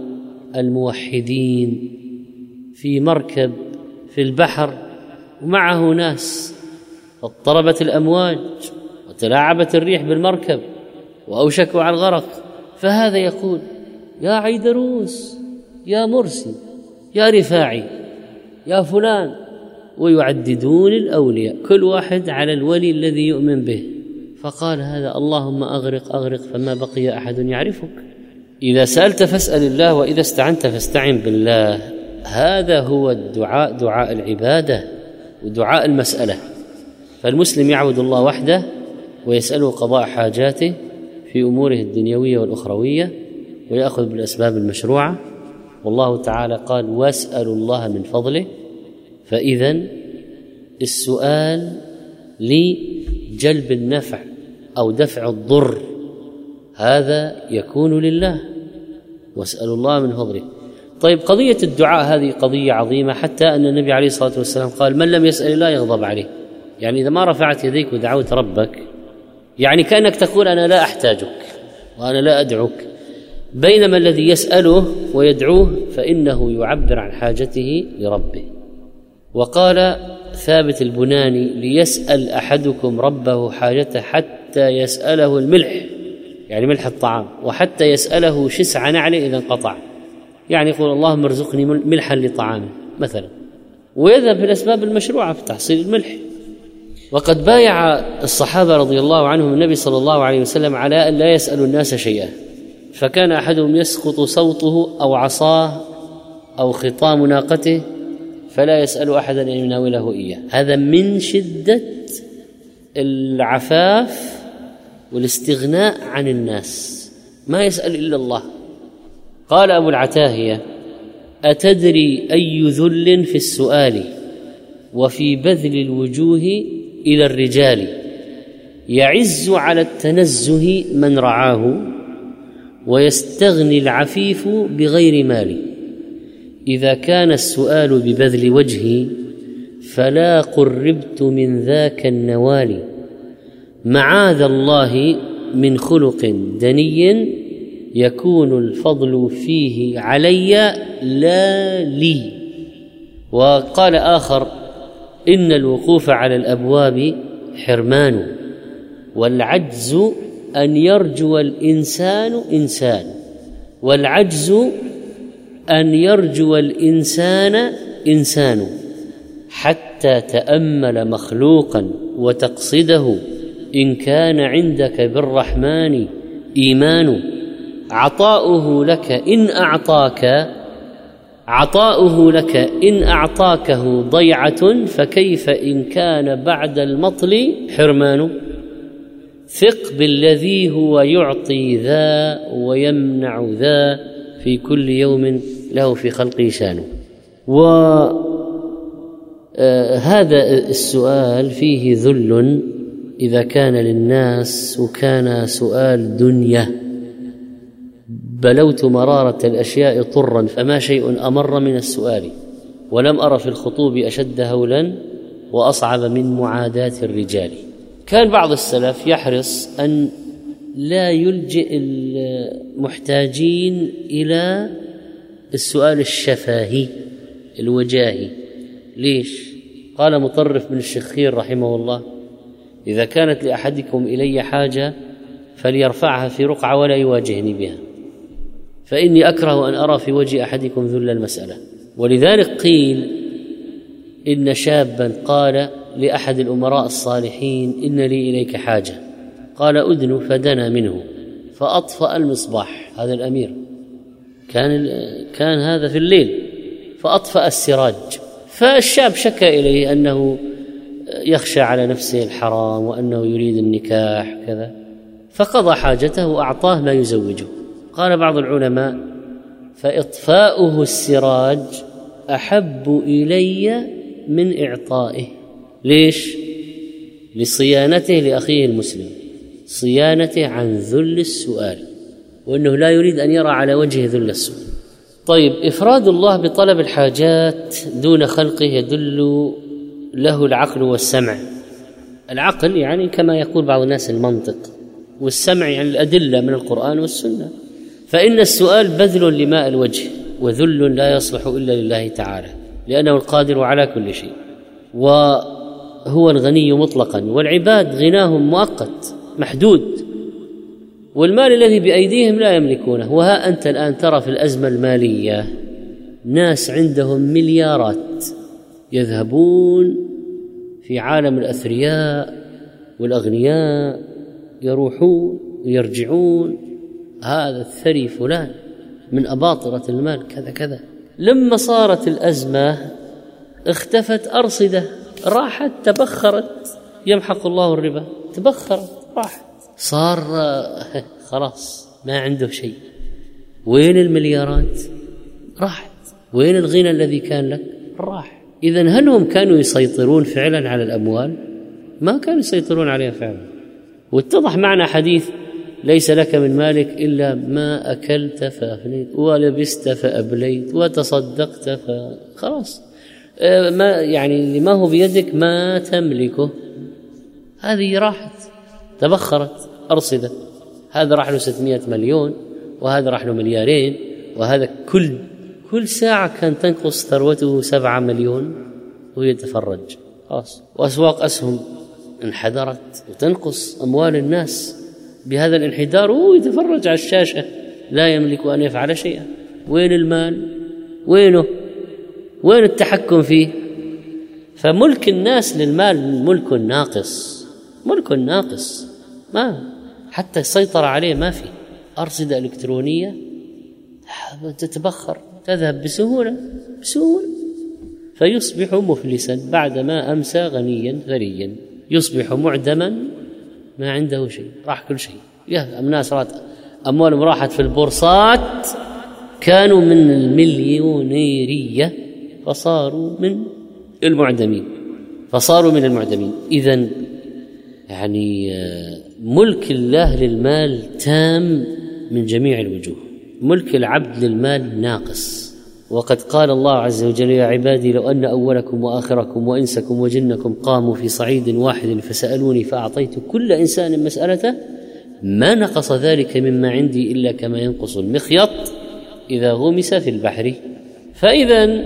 الموحدين في مركب في البحر ومعه ناس، اضطربت الأمواج وتلاعبت الريح بالمركب وأوشكوا على الغرق، فهذا يقول: يا عيدروس، يا مرسي، يا رفاعي، يا فلان، ويعددون الأولياء كل واحد على الولي الذي يؤمن به. فقال هذا: اللهم أغرق أغرق فما بقي أحد يعرفك. إذا سألت فاسأل الله وإذا استعنت فاستعن بالله. هذا هو الدعاء، دعاء العبادة ودعاء المسألة. فالمسلم يعبد الله وحده ويسأله قضاء حاجاته في أموره الدنيوية والأخروية ويأخذ بالأسباب المشروعة. والله تعالى قال: واسألوا الله من فضله. فإذن السؤال لجلب النفع أو دفع الضر هذا يكون لله، واسألوا الله من فضله. طيب، قضية الدعاء هذه قضية عظيمة، حتى أن النبي عليه الصلاة والسلام قال: من لم يسأل الله يغضب عليه. يعني إذا ما رفعت يديك ودعوت ربك يعني كأنك تقول: أنا لا أحتاجك وأنا لا أدعوك. بينما الذي يسأله ويدعوه فإنه يعبر عن حاجته لربه. وقال ثابت البناني: ليسأل أحدكم ربه حاجته حتى يسأله الملح، يعني ملح الطعام، وحتى يسأله شسع نعله إذا انقطع، يعني يقول: اللهم ارزقني ملحا لطعامي مثلا، ويذهب في الأسباب المشروعة في تحصيل الملح. وقد بايع الصحابة رضي الله عنهم النبي صلى الله عليه وسلم على أن لا يسألوا الناس شيئا، فكان أحدهم يسقط صوته أو عصاه أو خطام ناقته فلا يسأل أحدا أن يناوله إياه. هذا من شدة العفاف والاستغناء عن الناس، ما يسأل إلا الله. قال أبو العتاهية: أتدري أي ذل في السؤال وفي بذل الوجوه إلى الرجال، يعز على التنزه من رعاه ويستغني العفيف بغير مال. إذا كان السؤال ببذل وجهي فلا قربت من ذاك النوال. معاذ الله من خلق دني يكون الفضل فيه علي لا لي. وقال آخر: إن الوقوف على الأبواب حرمان، والعجز أن يرجو الإنسان إنسان والعجز أن يرجو الإنسان إنسان، حتى تأمل مخلوقا وتقصده إن كان عندك بالرحمن إيمان. عطاؤه لك إن أعطاك عطاؤه لك إن أعطاكه ضيعة، فكيف إن كان بعد المطل حرمان. ثق بالذي هو يعطي ذا ويمنع ذا، في كل يوم له في خلقه شان. وهذا السؤال فيه ذل إذا كان للناس وكان سؤال دنيا. بلوت مرارة الأشياء طرا فما شيء أمر من السؤال، ولم أر في الخطوب أشد هولا وأصعب من معاداة الرجال. كان بعض السلف يحرص أن لا يلجئ المحتاجين إلى السؤال الشفاهي الوجاهي. ليش؟ قال مطرف بن الشخير رحمه الله: إذا كانت لأحدكم إلي حاجة فليرفعها في رقعة ولا يواجهني بها، فإني أكره أن أرى في وجه أحدكم ذل المسألة. ولذلك قيل إن شابا قال لأحد الأمراء الصالحين: إن لي إليك حاجة. قال: أدن، فدنا منه فأطفأ المصباح. هذا الأمير كان كان هذا في الليل، فأطفأ السراج. فالشاب شكى إليه أنه يخشى على نفسه الحرام وأنه يريد النكاح كذا، فقضى حاجته وأعطاه ما يزوجه. قال بعض العلماء: فإطفاؤه السراج أحب إلي من إعطائه. ليش؟ لصيانته لأخيه المسلم، صيانته عن ذل السؤال، وأنه لا يريد أن يرى على وجهه ذل السؤال. طيب، إفراد الله بطلب الحاجات دون خلقه يدل له العقل والسمع. العقل يعني كما يقول بعض الناس المنطق، والسمع يعني الأدلة من القرآن والسنة. فإن السؤال بذل لماء الوجه وذل لا يصلح إلا لله تعالى، لأنه القادر على كل شيء وهو الغني مطلقا، والعباد غناهم مؤقت محدود، والمال الذي بأيديهم لا يملكونه. وها أنت الآن ترى في الأزمة المالية ناس عندهم مليارات يذهبون في عالم الأثرياء والأغنياء، يروحون ويرجعون: هذا الثري فلان من أباطرة المال كذا كذا. لما صارت الأزمة اختفت أرصدة، راحت تبخرت، يمحق الله الربا، تبخرت راحت، صار خلاص ما عنده شيء. وين المليارات؟ راحت. وين الغنى الذي كان لك؟ راح. إذن هل هم كانوا يسيطرون فعلا على الأموال؟ ما كانوا يسيطرون عليها فعلا. واتضح معنا حديث: ليس لك من مالك إلا ما أكلت فأفنيت ولبست فأبليت وتصدقت فخلاص، ما يعني لما هو بيدك ما تملكه. هذه راحت تبخرت أرصدة. هذا راح له ستمائة مليون، وهذا راح له مليارين، وهذا كل كل ساعة كان تنقص ثروته سبعة مليون وهو يتفرج. خلاص. وأسواق أسهم انحدرت وتنقص أموال الناس بهذا الانحدار، وهو يتفرج على الشاشة لا يملك أن يفعل شيئا. وين المال؟ وينه؟ وين التحكم فيه؟ فملك الناس للمال ملك ناقص، ملك ناقص، ما حتى السيطرة عليه ما في. أرصدة إلكترونية تتبخر، تذهب بسهولة بسهولة. فيصبح مفلسا بعدما أمسى غنيا ثريا، يصبح معدما ما عنده شيء، راح كل شيء. يا الناس رات أموالهم راحت في البورصات، كانوا من المليونيرية فصاروا من المعدمين فصاروا من المعدمين إذن يعني ملك الله للمال تام من جميع الوجوه، ملك العبد للمال ناقص. وقد قال الله عز وجل: يا عبادي لو أن أولكم وآخركم وإنسكم وجنكم قاموا في صعيد واحد فسألوني فأعطيت كل إنسان مسألته ما نقص ذلك مما عندي إلا كما ينقص المخيط إذا غمس في البحر. فإذا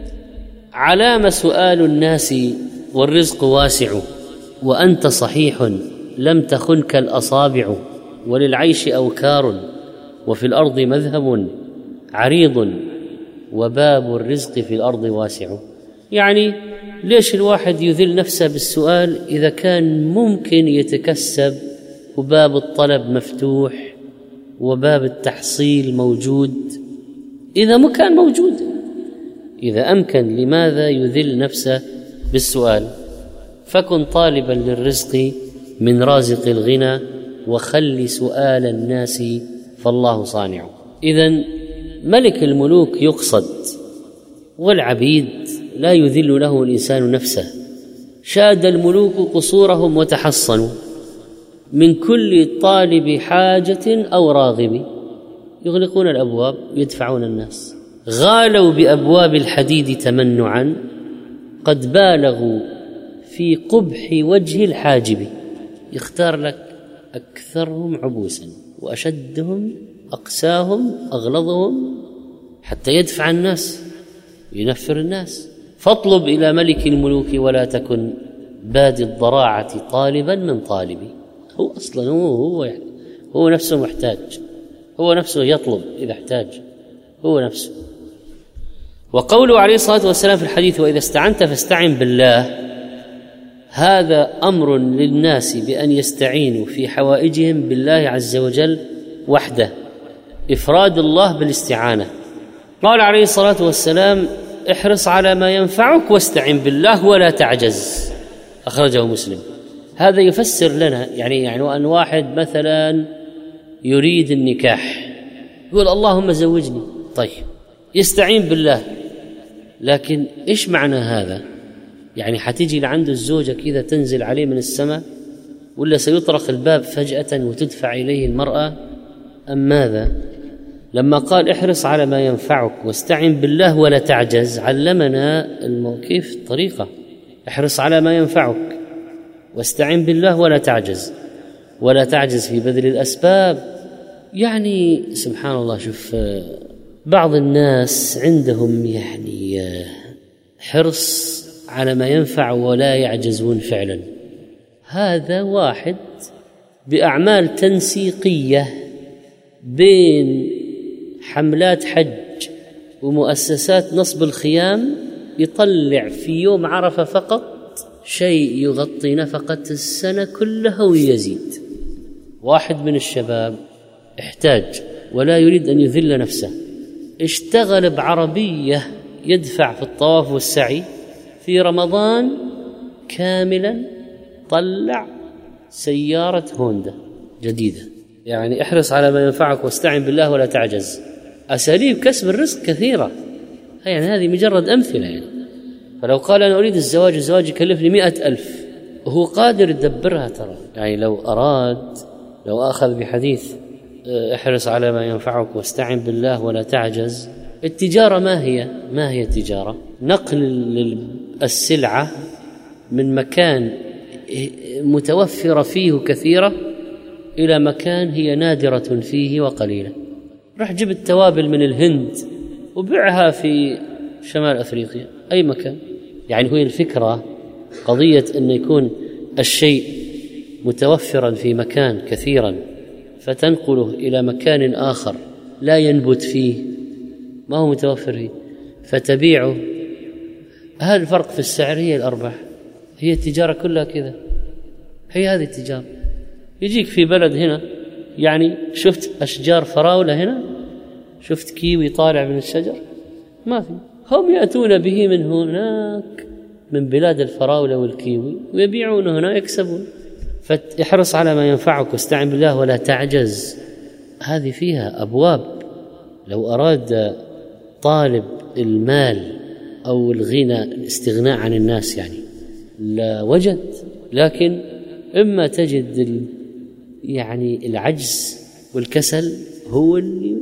علام سؤال الناس والرزق واسع، وأنت صحيح لم تخنك الأصابع، وللعيش أوكار وفي الأرض مذهب عريض وباب الرزق في الأرض واسع. يعني ليش الواحد يذل نفسه بالسؤال إذا كان ممكن يتكسب وباب الطلب مفتوح وباب التحصيل موجود؟ إذا ما كان موجود، إذا أمكن لماذا يذل نفسه بالسؤال؟ فكن طالبا للرزق من رازق الغنى، وخل سؤال الناس فالله صانع. إذن ملك الملوك يقصد، والعبيد لا يذل له الإنسان نفسه. شاد الملوك قصورهم وتحصنوا من كل طالب حاجة أو راغب، يغلقون الأبواب يدفعون الناس. غالوا بأبواب الحديد تمنعا، قد بالغوا في قبح وجه الحاجب. يختار لك أكثرهم عبوسا وأشدهم أقساهم أغلظهم حتى يدفع الناس ينفر الناس. فاطلب إلى ملك الملوك ولا تكن بادي الضراعة طالبا من طالبي. هو أصلا هو, هو, يعني هو نفسه محتاج، هو نفسه يطلب إذا احتاج، هو نفسه. وقوله عليه الصلاة والسلام في الحديث: وإذا استعنت فاستعن بالله، هذا أمر للناس بأن يستعينوا في حوائجهم بالله عز وجل وحده، إفراد الله بالاستعانة. قال عليه الصلاة والسلام: احرص على ما ينفعك واستعن بالله ولا تعجز، أخرجه مسلم. هذا يفسر لنا يعني يعني أن واحد مثلا يريد النكاح يقول اللهم زوجني، طيب يستعين بالله، لكن إيش معنى هذا؟ يعني حتيجي لعنده الزوجة كذا تنزل عليه من السماء، ولا سيطرق الباب فجأة وتدفع إليه المرأة، أم ماذا؟ لما قال احرص على ما ينفعك واستعن بالله ولا تعجز، علمنا كيف الطريقة. احرص على ما ينفعك واستعن بالله ولا تعجز، ولا تعجز في بذل الأسباب. يعني سبحان الله، شوف بعض الناس عندهم يعني حرص على ما ينفع ولا يعجزون فعلا. هذا واحد بأعمال تنسيقية بين حملات حج ومؤسسات نصب الخيام، يطلع في يوم عرفة فقط شيء يغطي نفقة السنة كلها ويزيد. واحد من الشباب احتاج ولا يريد أن يذل نفسه، اشتغل بعربية يدفع في الطواف والسعي في رمضان كاملا، طلع سيارة هوندا جديدة. يعني احرص على ما ينفعك واستعن بالله ولا تعجز. أساليب كسب الرزق كثيرة، يعني هذه مجرد أمثلة. يعني فلو قال أنا أريد الزواج، الزواج يكلفني مئة ألف، وهو قادر يدبرها ترى. يعني لو أراد، لو أخذ بحديث احرص على ما ينفعك واستعن بالله ولا تعجز. التجارة ما هي؟ ما هي التجارة؟ نقل السلعة من مكان متوفرة فيه كثيرة إلى مكان هي نادرة فيه وقليلة. رح جيب التوابل من الهند وبيعها في شمال أفريقيا، أي مكان. يعني هو الفكرة قضية أن يكون الشيء متوفرا في مكان كثيرا فتنقله إلى مكان آخر لا ينبت فيه، ما هو متوفر فيه، فتبيعه. هذا الفرق في السعر، هي الأرباح، هي التجارة كلها كذا، هي هذه التجارة. يجيك في بلد هنا، يعني شفت أشجار فراولة هنا، شفت كيوي طالع من الشجر؟ ما في، هم يأتون به من هناك من بلاد الفراولة والكيوي ويبيعون هنا يكسبون. فاحرص على ما ينفعك واستعن بالله ولا تعجز. هذه فيها أبواب. لو أراد طالب المال أو الغنى الاستغناء عن الناس يعني لا وجد، لكن إما تجد يعني العجز والكسل هو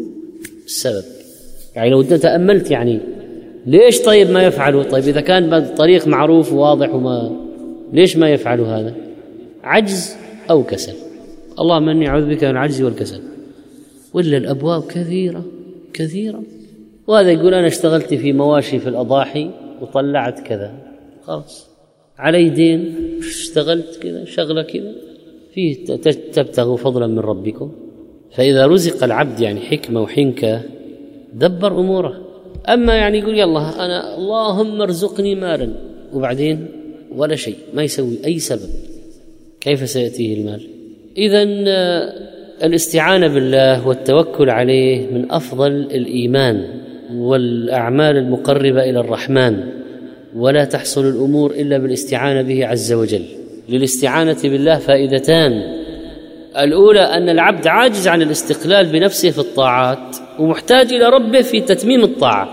السبب. يعني لو تأملت يعني ليش طيب ما يفعلوا؟ طيب إذا كان الطريق معروف وواضح وما ليش ما يفعلوا هذا؟ عجز أو كسل. اللهم إني أعوذ بك من العجز والكسل. ولا الأبواب كثيرة كثيرة. وهذا يقول أنا اشتغلت في مواشي في الأضاحي وطلعت كذا، خلاص علي دين، اشتغلت كذا شغلة كذا، فيه تبتغوا فضلا من ربكم. فإذا رزق العبد يعني حكمة وحنكة دبر أموره. أما يعني يقول يلا أنا اللهم ارزقني مالا وبعدين ولا شيء، ما يسوي أي سبب، كيف سيأتيه المال؟ إذن الاستعانة بالله والتوكل عليه من أفضل الإيمان والأعمال المقربة إلى الرحمن، ولا تحصل الأمور إلا بالاستعانة به عز وجل. للاستعانة بالله فائدتان: الأولى أن العبد عاجز عن الاستقلال بنفسه في الطاعات ومحتاج إلى ربه في تتميم الطاعة.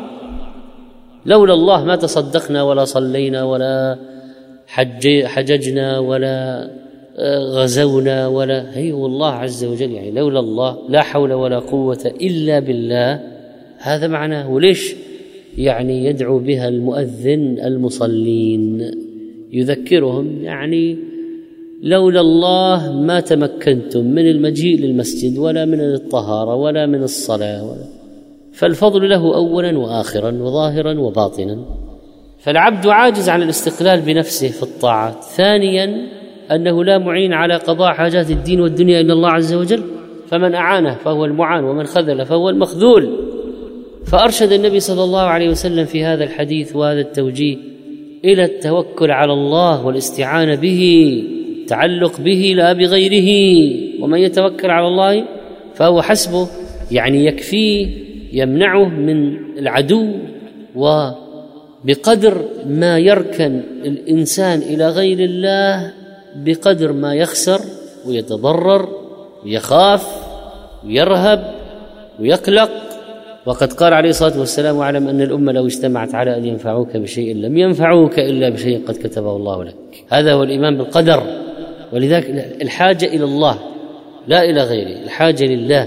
لولا الله ما تصدقنا ولا صلينا ولا حج حججنا ولا غزونا ولا هي والله عز وجل. يعني لولا الله لا حول ولا قوة إلا بالله. هذا معناه. وليش يعني يدعو بها المؤذن المصلين يذكرهم يعني لولا الله ما تمكنتم من المجيء للمسجد ولا من الطهارة ولا من الصلاة ولا. فالفضل له أولا وآخرا وظاهرا وباطنا. فالعبد عاجز عن الاستقلال بنفسه في الطاعات. ثانيا أنه لا معين على قضاء حاجات الدين والدنيا إلا الله عز وجل، فمن أعانه فهو المعان ومن خذل فهو المخذول. فأرشد النبي صلى الله عليه وسلم في هذا الحديث وهذا التوجيه إلى التوكل على الله والاستعانة به، تعلق به لا بغيره. ومن يتوكل على الله فهو حسبه، يعني يكفيه، يمنعه من العدو. وبقدر ما يركن الإنسان إلى غير الله بقدر ما يخسر ويتضرر ويخاف ويرهب ويقلق. وقد قال عليه الصلاة والسلام: واعلم أن الأمة لو اجتمعت على أن ينفعوك بشيء لم ينفعوك إلا بشيء قد كتبه الله لك. هذا هو الإيمان بالقدر. ولذلك الحاجة إلى الله لا إلى غيره، الحاجة لله.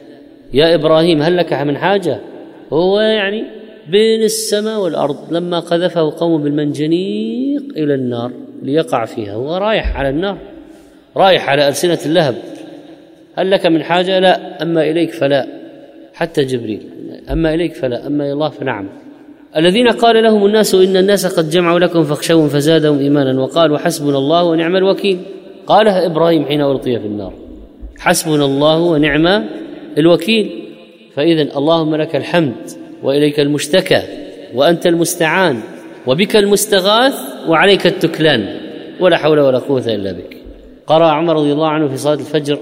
يا إبراهيم هل لك من حاجة؟ هو يعني بين السماء والأرض لما قذفه قوم بالمنجنيق إلى النار ليقع فيها، هو رايح على النار، رايح على ألسنة اللهب. هل لك من حاجة؟ لا. أما إليك فلا. حتى جبريل أما إليك فلا، أما إلى الله فنعم. الذين قال لهم الناس إن الناس قد جمعوا لكم فاخشوهم فزادهم إيمانا وقالوا حسبنا الله ونعم الوكيل. قالها إبراهيم حين ألقي في النار: حسبنا الله ونعم الوكيل. فإذن اللهم لك الحمد وإليك المشتكى وأنت المستعان وبك المستغاث وعليك التكلان ولا حول ولا قوة إلا بك. قرأ عمر رضي الله عنه في صلاة الفجر: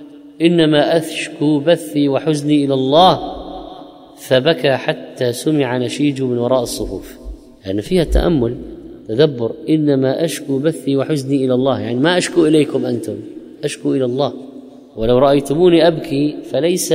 إنما أشكو بثي وحزني إلى الله، فبكى حتى سمع نشيج من وراء الصفوف. يعني فيها تأمل تدبر. إنما أشكو بثي وحزني إلى الله، يعني ما أشكو إليكم أنتم، أشكو إلى الله. ولو رأيتموني أبكي فليس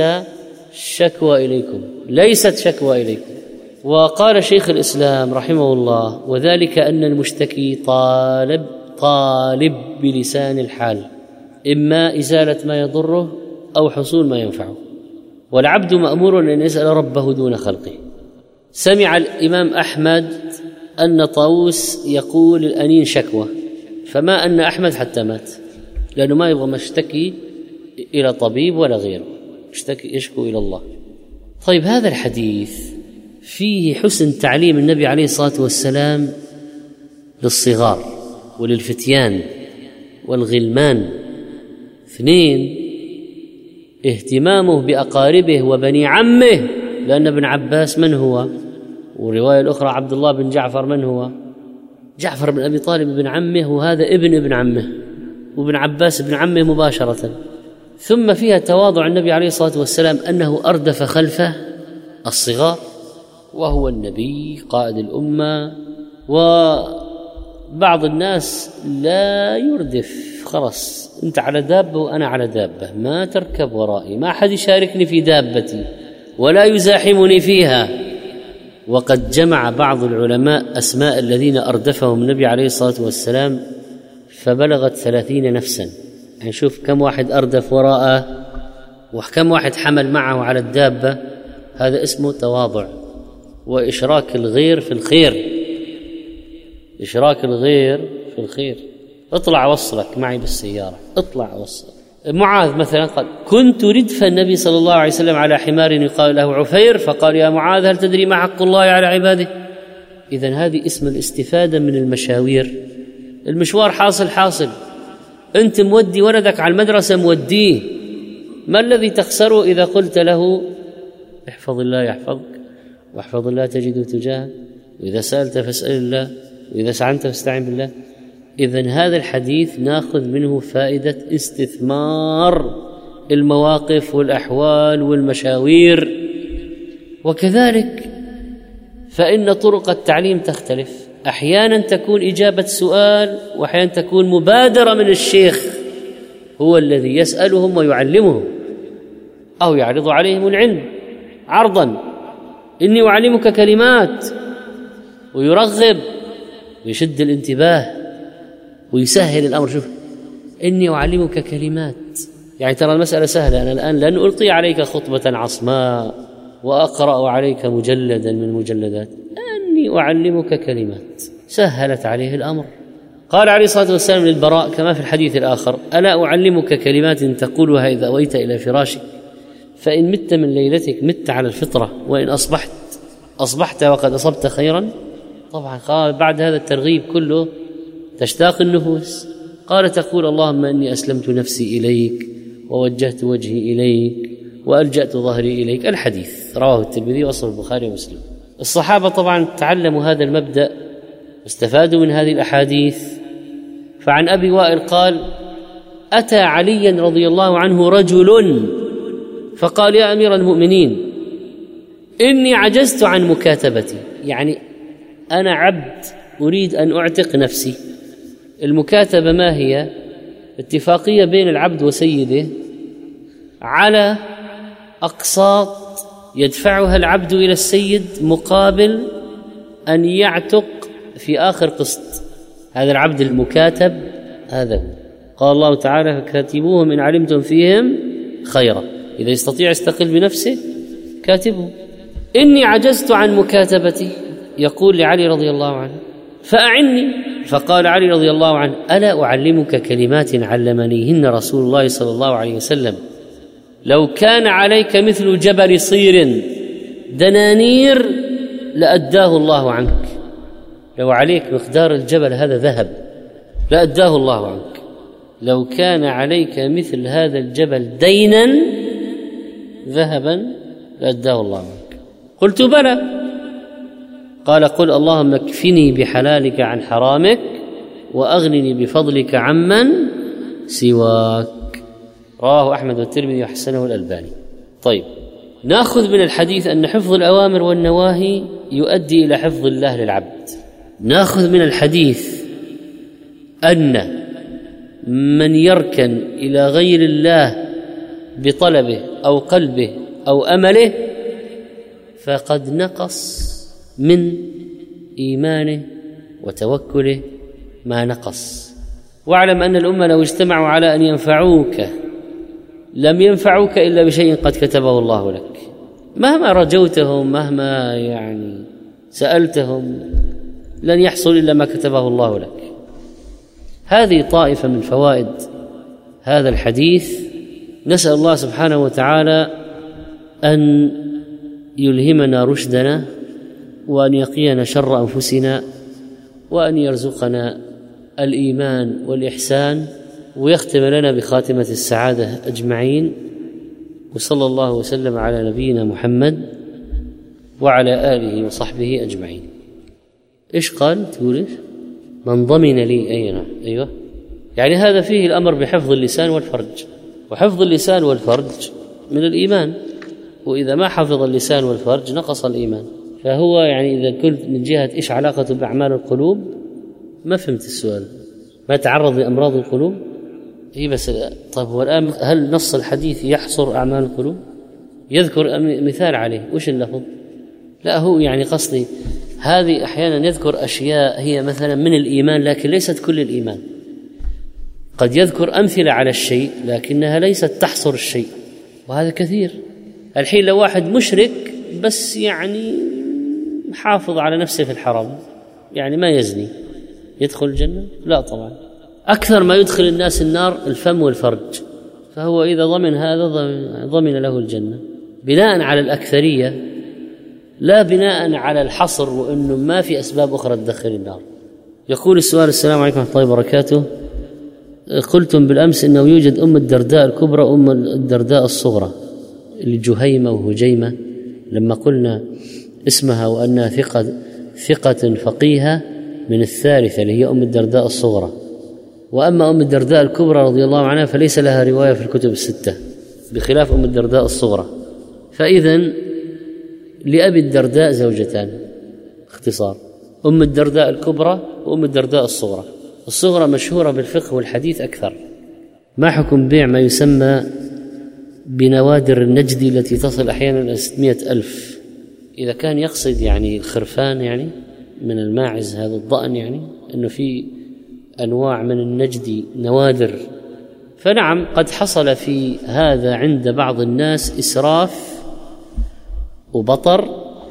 شكوى إليكم، ليست شكوى إليكم. وقال شيخ الإسلام رحمه الله: وذلك أن المشتكي طالب طالب بلسان الحال، إما إزالة ما يضره أو حصول ما ينفعه. والعبد مأمور أن يسأل ربه دون خلقه. سمع الإمام أحمد أن طاووس يقول الأنين شكوى، فما أن أحمد حتى مات، لأنه ما يبغى مشتكي إلى طبيب ولا غيره، يشتكي يشكو إلى الله. طيب هذا الحديث فيه حسن تعليم النبي عليه الصلاة والسلام للصغار وللفتيان والغلمان. اثنين، اهتمامه بأقاربه وبني عمه، لأن ابن عباس من هو؟ ورواية الأخرى عبد الله بن جعفر من هو؟ جعفر بن أبي طالب ابن عمه، وهذا ابن ابن عمه، وابن عباس ابن عمه مباشرة. ثم فيها تواضع النبي عليه الصلاة والسلام أنه أردف خلفه الصغار وهو النبي قائد الأمة. وبعض الناس لا يردف، خلاص أنت على دابة وأنا على دابة، ما تركب ورائي، ما أحد يشاركني في دابتي ولا يزاحمني فيها. وقد جمع بعض العلماء أسماء الذين أردفهم النبي عليه الصلاة والسلام فبلغت ثلاثين نفسا. يعني شوف كم واحد أردف وراءه وكم واحد حمل معه على الدابة. هذا اسمه تواضع وإشراك الغير في الخير، إشراك الغير في الخير. اطلع وصلك معي بالسيارة، اطلع وصلك. معاذ مثلا قال: كنت ردف النبي صلى الله عليه وسلم على حمار يقال له عفير، فقال: يا معاذ هل تدري ما حق الله على عباده؟ إذن هذه اسم الاستفادة من المشاوير. المشوار حاصل حاصل، أنت مودي ولدك على المدرسة موديه، ما الذي تخسره إذا قلت له احفظ الله يحفظك، واحفظ الله تجده تجاهك، وإذا سألت فاسأل الله، وإذا استعنت فاستعن بالله. إذن هذا الحديث ناخذ منه فائدة استثمار المواقف والأحوال والمشاوير. وكذلك فإن طرق التعليم تختلف، أحيانا تكون إجابة سؤال، وأحيانا تكون مبادرة من الشيخ هو الذي يسألهم ويعلمهم أو يعرض عليهم العلم عرضا: إني أعلمك كلمات، ويرغب ويشد الانتباه ويسهل الأمر. شوف، إني أعلمك كلمات، يعني ترى المسألة سهلة. أنا الآن لن ألقي عليك خطبة عصماء وأقرأ عليك مجلدا من المجلدات، إني أعلمك كلمات، سهلت عليه الأمر. قال عليه الصلاة والسلام للبراء كما في الحديث الآخر: ألا أعلمك كلمات تقولها إذا أويت إلى فراشك، فإن مت من ليلتك مت على الفطرة، وإن أصبحت أصبحت وقد أصبت خيرا. طبعا قال بعد هذا الترغيب كله تشتاق النفوس. قال: تقول اللهم إني أسلمت نفسي إليك، ووجهت وجهي إليك، وألجأت ظهري إليك. الحديث رواه الترمذي وصل البخاري ومسلم. الصحابة طبعا تعلموا هذا المبدأ واستفادوا من هذه الأحاديث. فعن أبي وائل قال: أتى عليا رضي الله عنه رجل فقال: يا أمير المؤمنين، إني عجزت عن مكاتبتي، يعني أنا عبد أريد أن أعتق نفسي. المكاتبة ما هي؟ اتفاقية بين العبد وسيده على أقساط يدفعها العبد إلى السيد مقابل أن يعتق في آخر قسط. هذا العبد المكاتب هذا. قال الله تعالى: فكاتبوهم إن علمتم فيهم خيرا، إذا يستطيع يستقل بنفسه كاتبه. إني عجزت عن مكاتبتي، يقول لعلي رضي الله عنه: فأعني. فقال علي رضي الله عنه: ألا أعلمك كلمات علمنيهن رسول الله صلى الله عليه وسلم، لو كان عليك مثل جبل صير دنانير لأداه الله عنك. لو عليك مقدار الجبل هذا ذهب لأداه الله عنك، لو كان عليك مثل هذا الجبل دينا ذهبا لأداه الله عنك. قلت: بلى. قال: قل اللهم اكفني بحلالك عن حرامك، وأغنني بفضلك عمن سواك. رواه أحمد والترمذي وحسنه الألباني. طيب، نأخذ من الحديث أن حفظ الأوامر والنواهي يؤدي إلى حفظ الله للعبد. نأخذ من الحديث أن من يركن إلى غير الله بطلبه أو قلبه أو أمله فقد نقص من إيمانه وتوكله ما نقص. واعلم أن الأمة لو اجتمعوا على أن ينفعوك لم ينفعوك إلا بشيء قد كتبه الله لك، مهما رجوتهم، مهما يعني سألتهم، لن يحصل إلا ما كتبه الله لك. هذه طائفة من فوائد هذا الحديث. نسأل الله سبحانه وتعالى أن يلهمنا رشدنا، وأن يقينا شر أنفسنا، وأن يرزقنا الإيمان والإحسان، ويختم لنا بخاتمة السعادة أجمعين. وصلى الله وسلم على نبينا محمد وعلى آله وصحبه أجمعين. إيش قال؟ تقول إيش؟ من ضمن لي أين؟ أيوة، يعني هذا فيه الأمر بحفظ اللسان والفرج، وحفظ اللسان والفرج من الإيمان، وإذا ما حفظ اللسان والفرج نقص الإيمان. فهو يعني إذا قلت من جهة إيش علاقته بأعمال القلوب ما فهمت السؤال. ما تعرض لأمراض القلوب هي بس. طيب هو الآن هل نص الحديث يحصر أعمال القلوب؟ يذكر مثال عليه وش اللفظ؟ لا هو يعني قصدي هذه أحيانا يذكر أشياء هي مثلا من الإيمان لكن ليست كل الإيمان. قد يذكر أمثلة على الشيء لكنها ليست تحصر الشيء، وهذا كثير. الحين لو واحد مشرك بس يعني حافظ على نفسه في الحرام، يعني ما يزني، يدخل الجنة؟ لا طبعا. أكثر ما يدخل الناس النار الفم والفرج، فهو إذا ضمن هذا ضمن له الجنة بناء على الأكثرية، لا بناء على الحصر وأنه ما في أسباب أخرى تدخل النار. يقول السؤال: السلام عليكم ورحمة الله وبركاته. قلتم بالأمس أنه يوجد أم الدرداء الكبرى وأم الدرداء الصغرى الجهيمة وهجيمة، لما قلنا اسمها وأنها ثقة ثقة فقيهة من الثالثة اللي هي أم الدرداء الصغرى، وأما أم الدرداء الكبرى رضي الله عنها فليس لها رواية في الكتب الستة بخلاف أم الدرداء الصغرى. فإذن لأبي الدرداء زوجتان، اختصار: أم الدرداء الكبرى وأم الدرداء الصغرى. الصغرى مشهورة بالفقه والحديث أكثر. ما حكم بيع ما يسمى بنوادر النجدي التي تصل أحيانا إلى ستمائة ألف؟ إذا كان يقصد يعني الخرفان يعني من الماعز، هذا الضأن، يعني أنه في أنواع من النجدي نوادر، فنعم قد حصل في هذا عند بعض الناس إسراف وبطر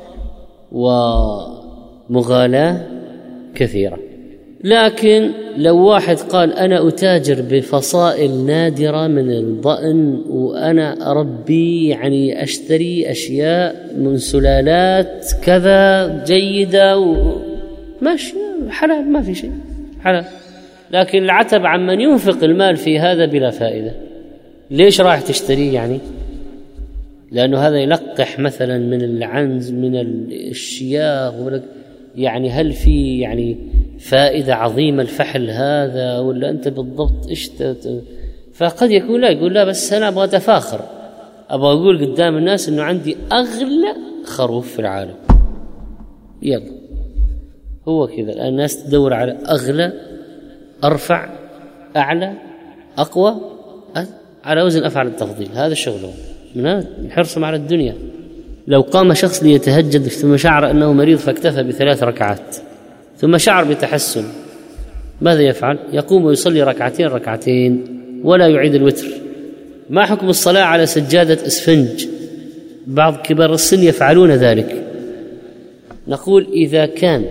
ومغالاة كثيرة. لكن لو واحد قال أنا أتاجر بفصائل نادرة من الضأن وأنا أربي، يعني أشتري أشياء من سلالات كذا جيدة وماشي حلال، ما في شيء، حلال. لكن العتب عن من ينفق المال في هذا بلا فائدة. ليش راح تشتريه يعني؟ لأنه هذا يلقح مثلا من العنز من الشياغ، يعني هل في يعني فائدة عظيمة الفحل هذا ولا أنت بالضبط إيش؟ فقد يكون لا، يقول لا بس أنا أبغى أتفاخر، أبغى أقول قدام الناس إنه عندي أغلى خروف في العالم. يلا هو كذا الآن الناس تدور على أغلى، أرفع، أعلى، أقوى، على وزن أفعل التفضيل. هذا شغله من حرصهم على الدنيا. لو قام شخص ليتهجد ثم شعر أنه مريض فاكتفى بثلاث ركعات ثم شعر بتحسن، ماذا يفعل؟ يقوم ويصلي ركعتين ركعتين ولا يعيد الوتر. ما حكم الصلاة على سجادة إسفنج؟ بعض كبار السن يفعلون ذلك. نقول إذا كان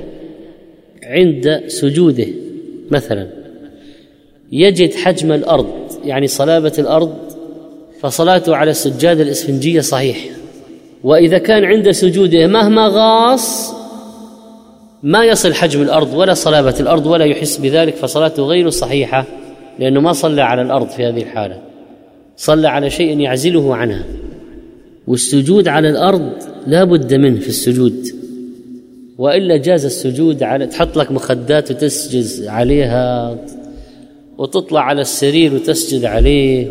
عند سجوده مثلا يجد حجم الأرض، يعني صلابة الأرض، فصلاته على السجادة الإسفنجية صحيح. وإذا كان عند سجوده مهما غاص ما يصل حجم الأرض ولا صلابة الأرض ولا يحس بذلك، فصلاته غير صحيحة، لأنه ما صلى على الأرض في هذه الحالة، صلى على شيء يعزله عنها. والسجود على الأرض لا بد منه في السجود، وإلا جاز السجود على تحط لك مخدات وتسجد عليها وتطلع على السرير وتسجد عليه،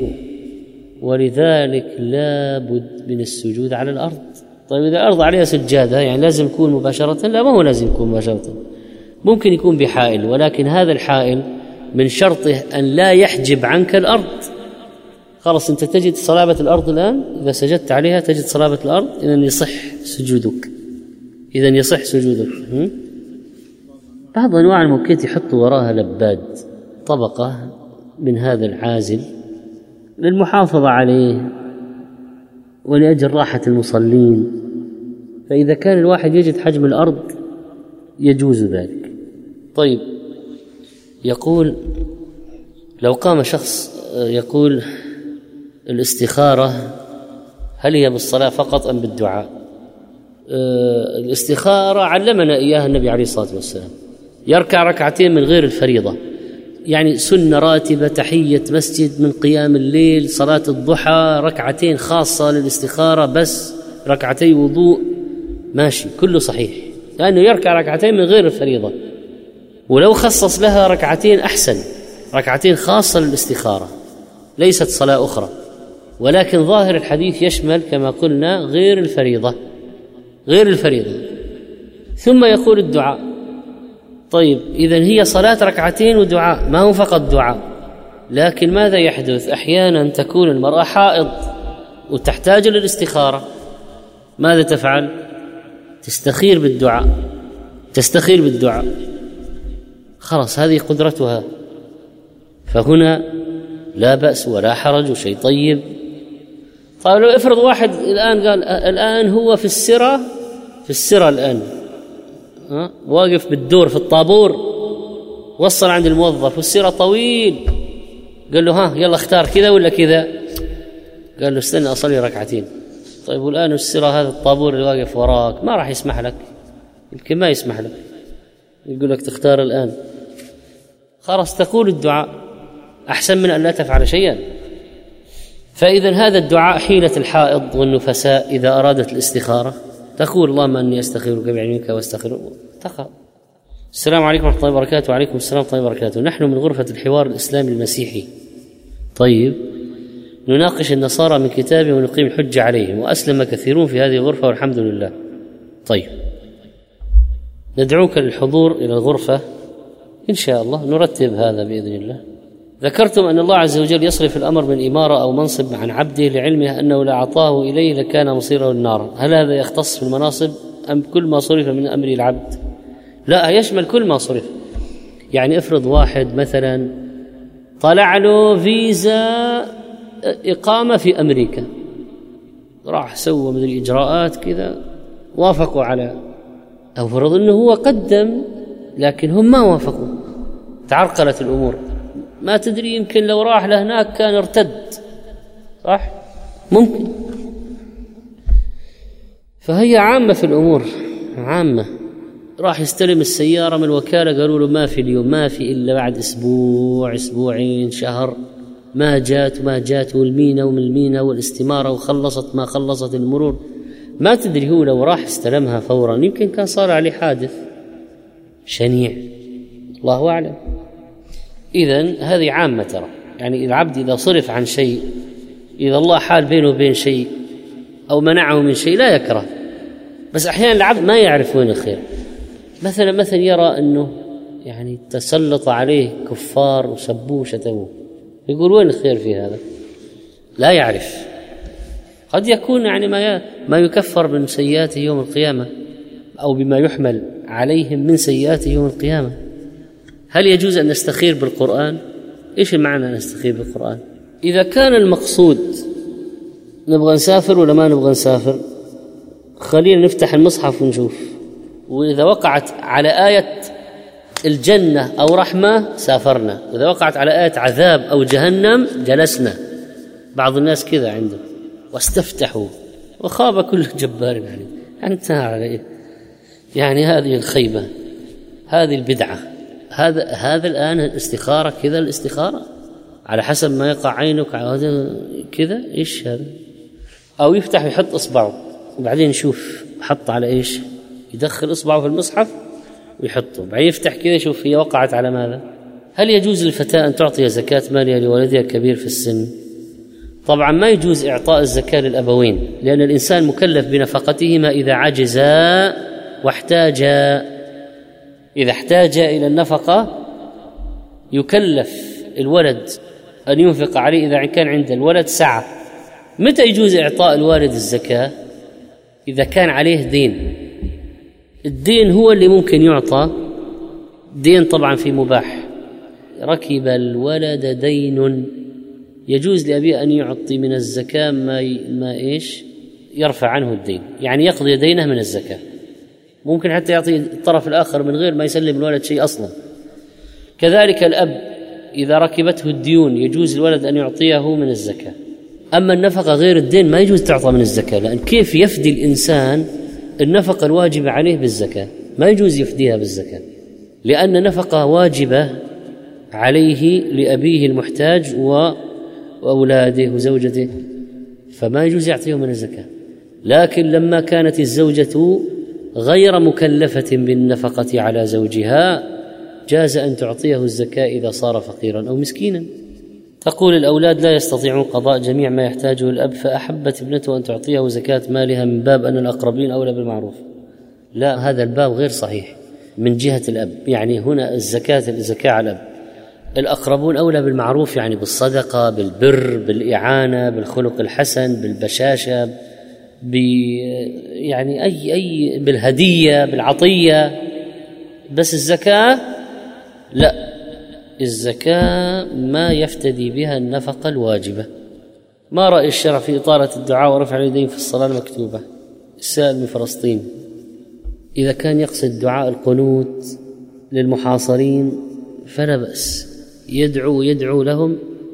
ولذلك لا بد من السجود على الأرض. طيب إذا الأرض عليها سجادة يعني لازم يكون مباشرة؟ لا، ما هو لازم يكون مباشرة، ممكن يكون بحائل، ولكن هذا الحائل من شرطه أن لا يحجب عنك الأرض. خلاص أنت تجد صلابة الأرض الآن، إذا سجدت عليها تجد صلابة الأرض، إذن يصح سجودك، إذن يصح سجودك. بعض أنواع الموكيت يحطوا وراها لباد، طبقة من هذا العازل للمحافظة عليه ولأجل راحة المصلين. فإذا كان الواحد يجد حجم الأرض يجوز ذلك. طيب، يقول لو قام شخص يقول الاستخارة هل هي بالصلاة فقط أم بالدعاء؟ الاستخارة علمنا إياها النبي عليه الصلاة والسلام، يركع ركعتين من غير الفريضة، يعني سنة راتبة، تحية مسجد من قيام الليل، صلاة الضحى، ركعتين خاصة للاستخارة بس، ركعتي وضوء، ماشي كله صحيح، لأنه يركع ركعتين من غير الفريضة. ولو خصص لها ركعتين أحسن، ركعتين خاصة للاستخارة ليست صلاة أخرى، ولكن ظاهر الحديث يشمل كما قلنا غير الفريضة، غير الفريضة. ثم يقول الدعاء. طيب إذن هي صلاة ركعتين ودعاء، ما هو فقط دعاء. لكن ماذا يحدث؟ أحيانا تكون المرأة حائض وتحتاج للاستخارة، ماذا تفعل؟ تستخير بالدعاء، تستخير بالدعاء، خلاص هذه قدرتها. فهنا لا بأس ولا حرج وشيء طيب. طيب لو افرض واحد الآن قال الآن هو في السرة في السرة الآن ها واقف بالدور في الطابور، وصل عند الموظف والسرة طويل، قال له ها يلا اختار كذا ولا كذا، قال له استنى أصلي ركعتين. طيب والآن السرة هذا الطابور اللي واقف وراك ما راح يسمح لك، يمكن ما يسمح لك، يقول لك تختار الآن. خلاص تقول الدعاء أحسن من أن لا تفعل شيئا. فإذا هذا الدعاء حيلة الحائض والنفساء إذا أرادت الاستخارة، تقول اللهم أني أستخيرك بعلمك واستخيرك تقرأ. السلام عليكم ورحمة الله وبركاته. وعليكم السلام ورحمة الله وبركاته. نحن من غرفة الحوار الإسلامي المسيحي. طيب نناقش النصارى من كتابهم ونقيم الحجة عليهم، وأسلم كثيرون في هذه الغرفة والحمد لله. طيب ندعوك للحضور إلى الغرفة إن شاء الله، نرتب هذا بإذن الله. ذكرتم أن الله عز وجل يصرف الأمر من إمارة أو منصب عن عبده لعلمه أنه لا أعطاه إليه لكان مصيره النار، هل هذا يختص في المناصب أم كل ما صرف من أمر العبد؟ لا، يشمل كل ما صرف. يعني افرض واحد مثلا طلع له فيزا إقامة في أمريكا، راح سوى مدري إجراءات كذا، وافقوا على، أو فرض أنه هو قدم لكن هم ما وافقوا، تعرقلت الأمور، ما تدري يمكن لو راح لهناك كان ارتد، صح؟ ممكن. فهي عامة في الأمور، عامة. راح يستلم السيارة من الوكالة، قالوا له ما في اليوم، ما في إلا بعد أسبوع أسبوعين شهر، ما جات ما جات، والمينا ومن المينا والاستمارة وخلصت ما خلصت المرور، ما تدري هو لو راح استلمها فورا يمكن كان صار عليه حادث شنيع، الله أعلم. إذن هذه عامة ترى، يعني العبد إذا صرف عن شيء، إذا الله حال بينه وبين شيء أو منعه من شيء لا يكره، بس أحيانا العبد ما يعرف وين الخير. مثلا مثلا يرى أنه يعني تسلط عليه كفار وسبوه وشتموه، يقول وين الخير في هذا؟ لا يعرف. قد يكون يعني ما ما يكفر من سيئاته يوم القيامة، أو بما يحمل عليهم من سيئاته يوم القيامة. هل يجوز أن نستخير بالقرآن؟ إيش المعنى أن نستخير بالقرآن؟ إذا كان المقصود نبغى نسافر ولا ما نبغى نسافر، خلينا نفتح المصحف ونشوف، وإذا وقعت على آية الجنة أو رحمة سافرنا، وإذا وقعت على آية عذاب أو جهنم جلسنا. بعض الناس كذا عنده، واستفتحوا وخاب كل جبار يعني انتهى عليه. يعني هذه الخيبة، هذه البدعة، هذا هذا الآن الاستخارة كذا، الاستخارة على حسب ما يقع عينك هذا كذا، إيش هذا؟ أو يفتح ويحط إصبعه وبعدين نشوف حط على إيش، يدخل إصبعه في المصحف ويحطه، بعدين يفتح كذا يشوف هي وقعت على ماذا. هل يجوز للفتاة أن تعطي زكاة مالها لولدها الكبير في السن؟ طبعا ما يجوز إعطاء الزكاة للأبوين، لأن الإنسان مكلف بنفقتهما إذا عجزا واحتاجا. إذا احتاج إلى النفقة يكلف الولد أن ينفق عليه إذا كان عند الولد سعة. متى يجوز إعطاء الوالد الزكاة؟ إذا كان عليه دين. الدين هو اللي ممكن يعطى، دين طبعا في مباح. ركب الولد دين، يجوز لأبيه أن يعطي من الزكاة ما ما إيش يرفع عنه الدين، يعني يقضي دينه من الزكاة. ممكن حتى يعطي الطرف الآخر من غير ما يسلم الولد شيء أصلا. كذلك الأب إذا ركبته الديون يجوز الولد أن يعطيه من الزكاة. أما النفقة غير الدين ما يجوز تعطى من الزكاة، لأن كيف يفدي الإنسان النفقة الواجبة عليه بالزكاة؟ ما يجوز يفديها بالزكاة، لأن نفقة واجبة عليه لأبيه المحتاج وأولاده وزوجته، فما يجوز يعطيه من الزكاة. لكن لما كانت الزوجة غير مكلفة بالنفقة على زوجها جاز أن تعطيه الزكاة إذا صار فقيرا أو مسكينا. تقول الأولاد لا يستطيعون قضاء جميع ما يحتاجه الأب، فأحبت ابنته أن تعطيه زكاة مالها من باب أن الأقربين أولى بالمعروف. لا، هذا الباب غير صحيح من جهة الأب. يعني هنا الزكاة الزكاة على الأب. الأقربون أولى بالمعروف، يعني بالصدقة، بالبر، بالإعانة، بالخلق الحسن، بالبشاشة، ب يعني أي أي بالهدية، بالعطية. بس الزكاة لا، الزكاة ما يفتدي بها النفقة الواجبة. ما رأي الشرع في إطالة الدعاء ورفع اليدين في الصلاة المكتوبة؟ السائل من فلسطين إذا كان يقصد دعاء القنوت للمحاصرين فلا بأس، يدعو يدعو لهم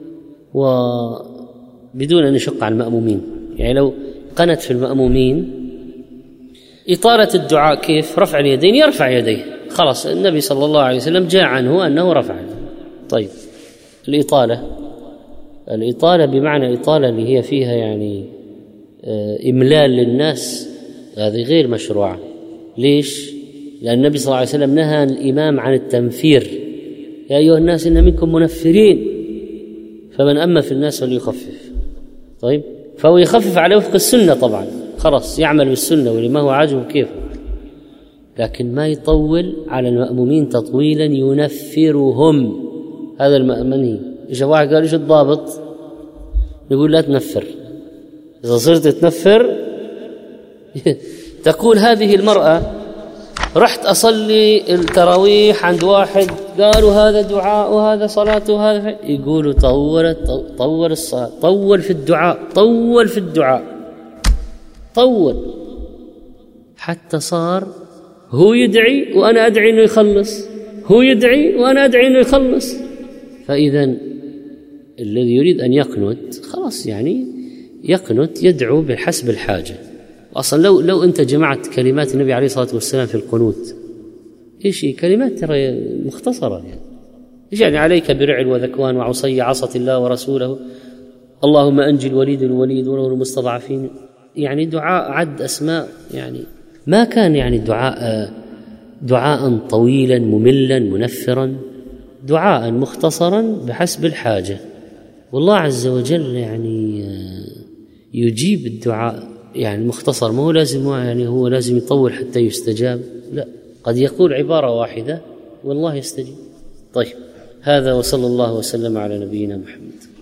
وبدون أن يشق على المأمومين. يعني لو قنت في المأمومين إطالة الدعاء كيف؟ رفع اليدين، يرفع يديه خلاص. النبي صلى الله عليه وسلم جاء عنه أنه رفع. طيب الإطالة، الإطالة بمعنى إطالة اللي هي فيها يعني إملال للناس، هذه غير مشروعة. ليش؟ لأن النبي صلى الله عليه وسلم نهى الإمام عن التنفير، يا أيها الناس إن منكم منفرين فمن أما في الناس فليخفف. طيب فهو يخفف على وفق السنة طبعا، خلاص يعمل بالسنة ولما هو عاجبه كيف، لكن ما يطول على المأمومين تطويلا ينفرهم. هذا المأمني. إذا واحد قال إيش الضابط؟ نقول لا تنفر. إذا صرت تنفر تقول هذه المرأة رحت أصلي التراويح عند واحد قالوا هذا دعاء وهذا صلاة وهذا، يقولوا طولت طول الصلاة، طول في الدعاء، طول في الدعاء، طول حتى صار هو يدعي وأنا أدعي إنه يخلص، هو يدعي وأنا أدعي إنه يخلص. فإذا الذي يريد أن يقنت خلاص يعني يقنت، يدعو بحسب الحاجة. أصلا لو لو أنت جمعت كلمات النبي عليه الصلاة والسلام في القنوت، إيش كلمات ترى مختصرة يعني. إيش يعني عليك برعل وذكوان وعصي عصت الله ورسوله، اللهم أنجي الوليد الوليد وله المستضعفين. يعني دعاء عد أسماء، يعني ما كان يعني دعاء دعاء طويلا مملا منفرا، دعاء مختصرا بحسب الحاجة. والله عز وجل يعني يجيب الدعاء يعني مختصر، ما هو لازم يعني هو لازم يطول حتى يستجاب، لا، قد يقول عبارة واحدة والله يستجيب. طيب هذا، وصلى الله وسلم على نبينا محمد.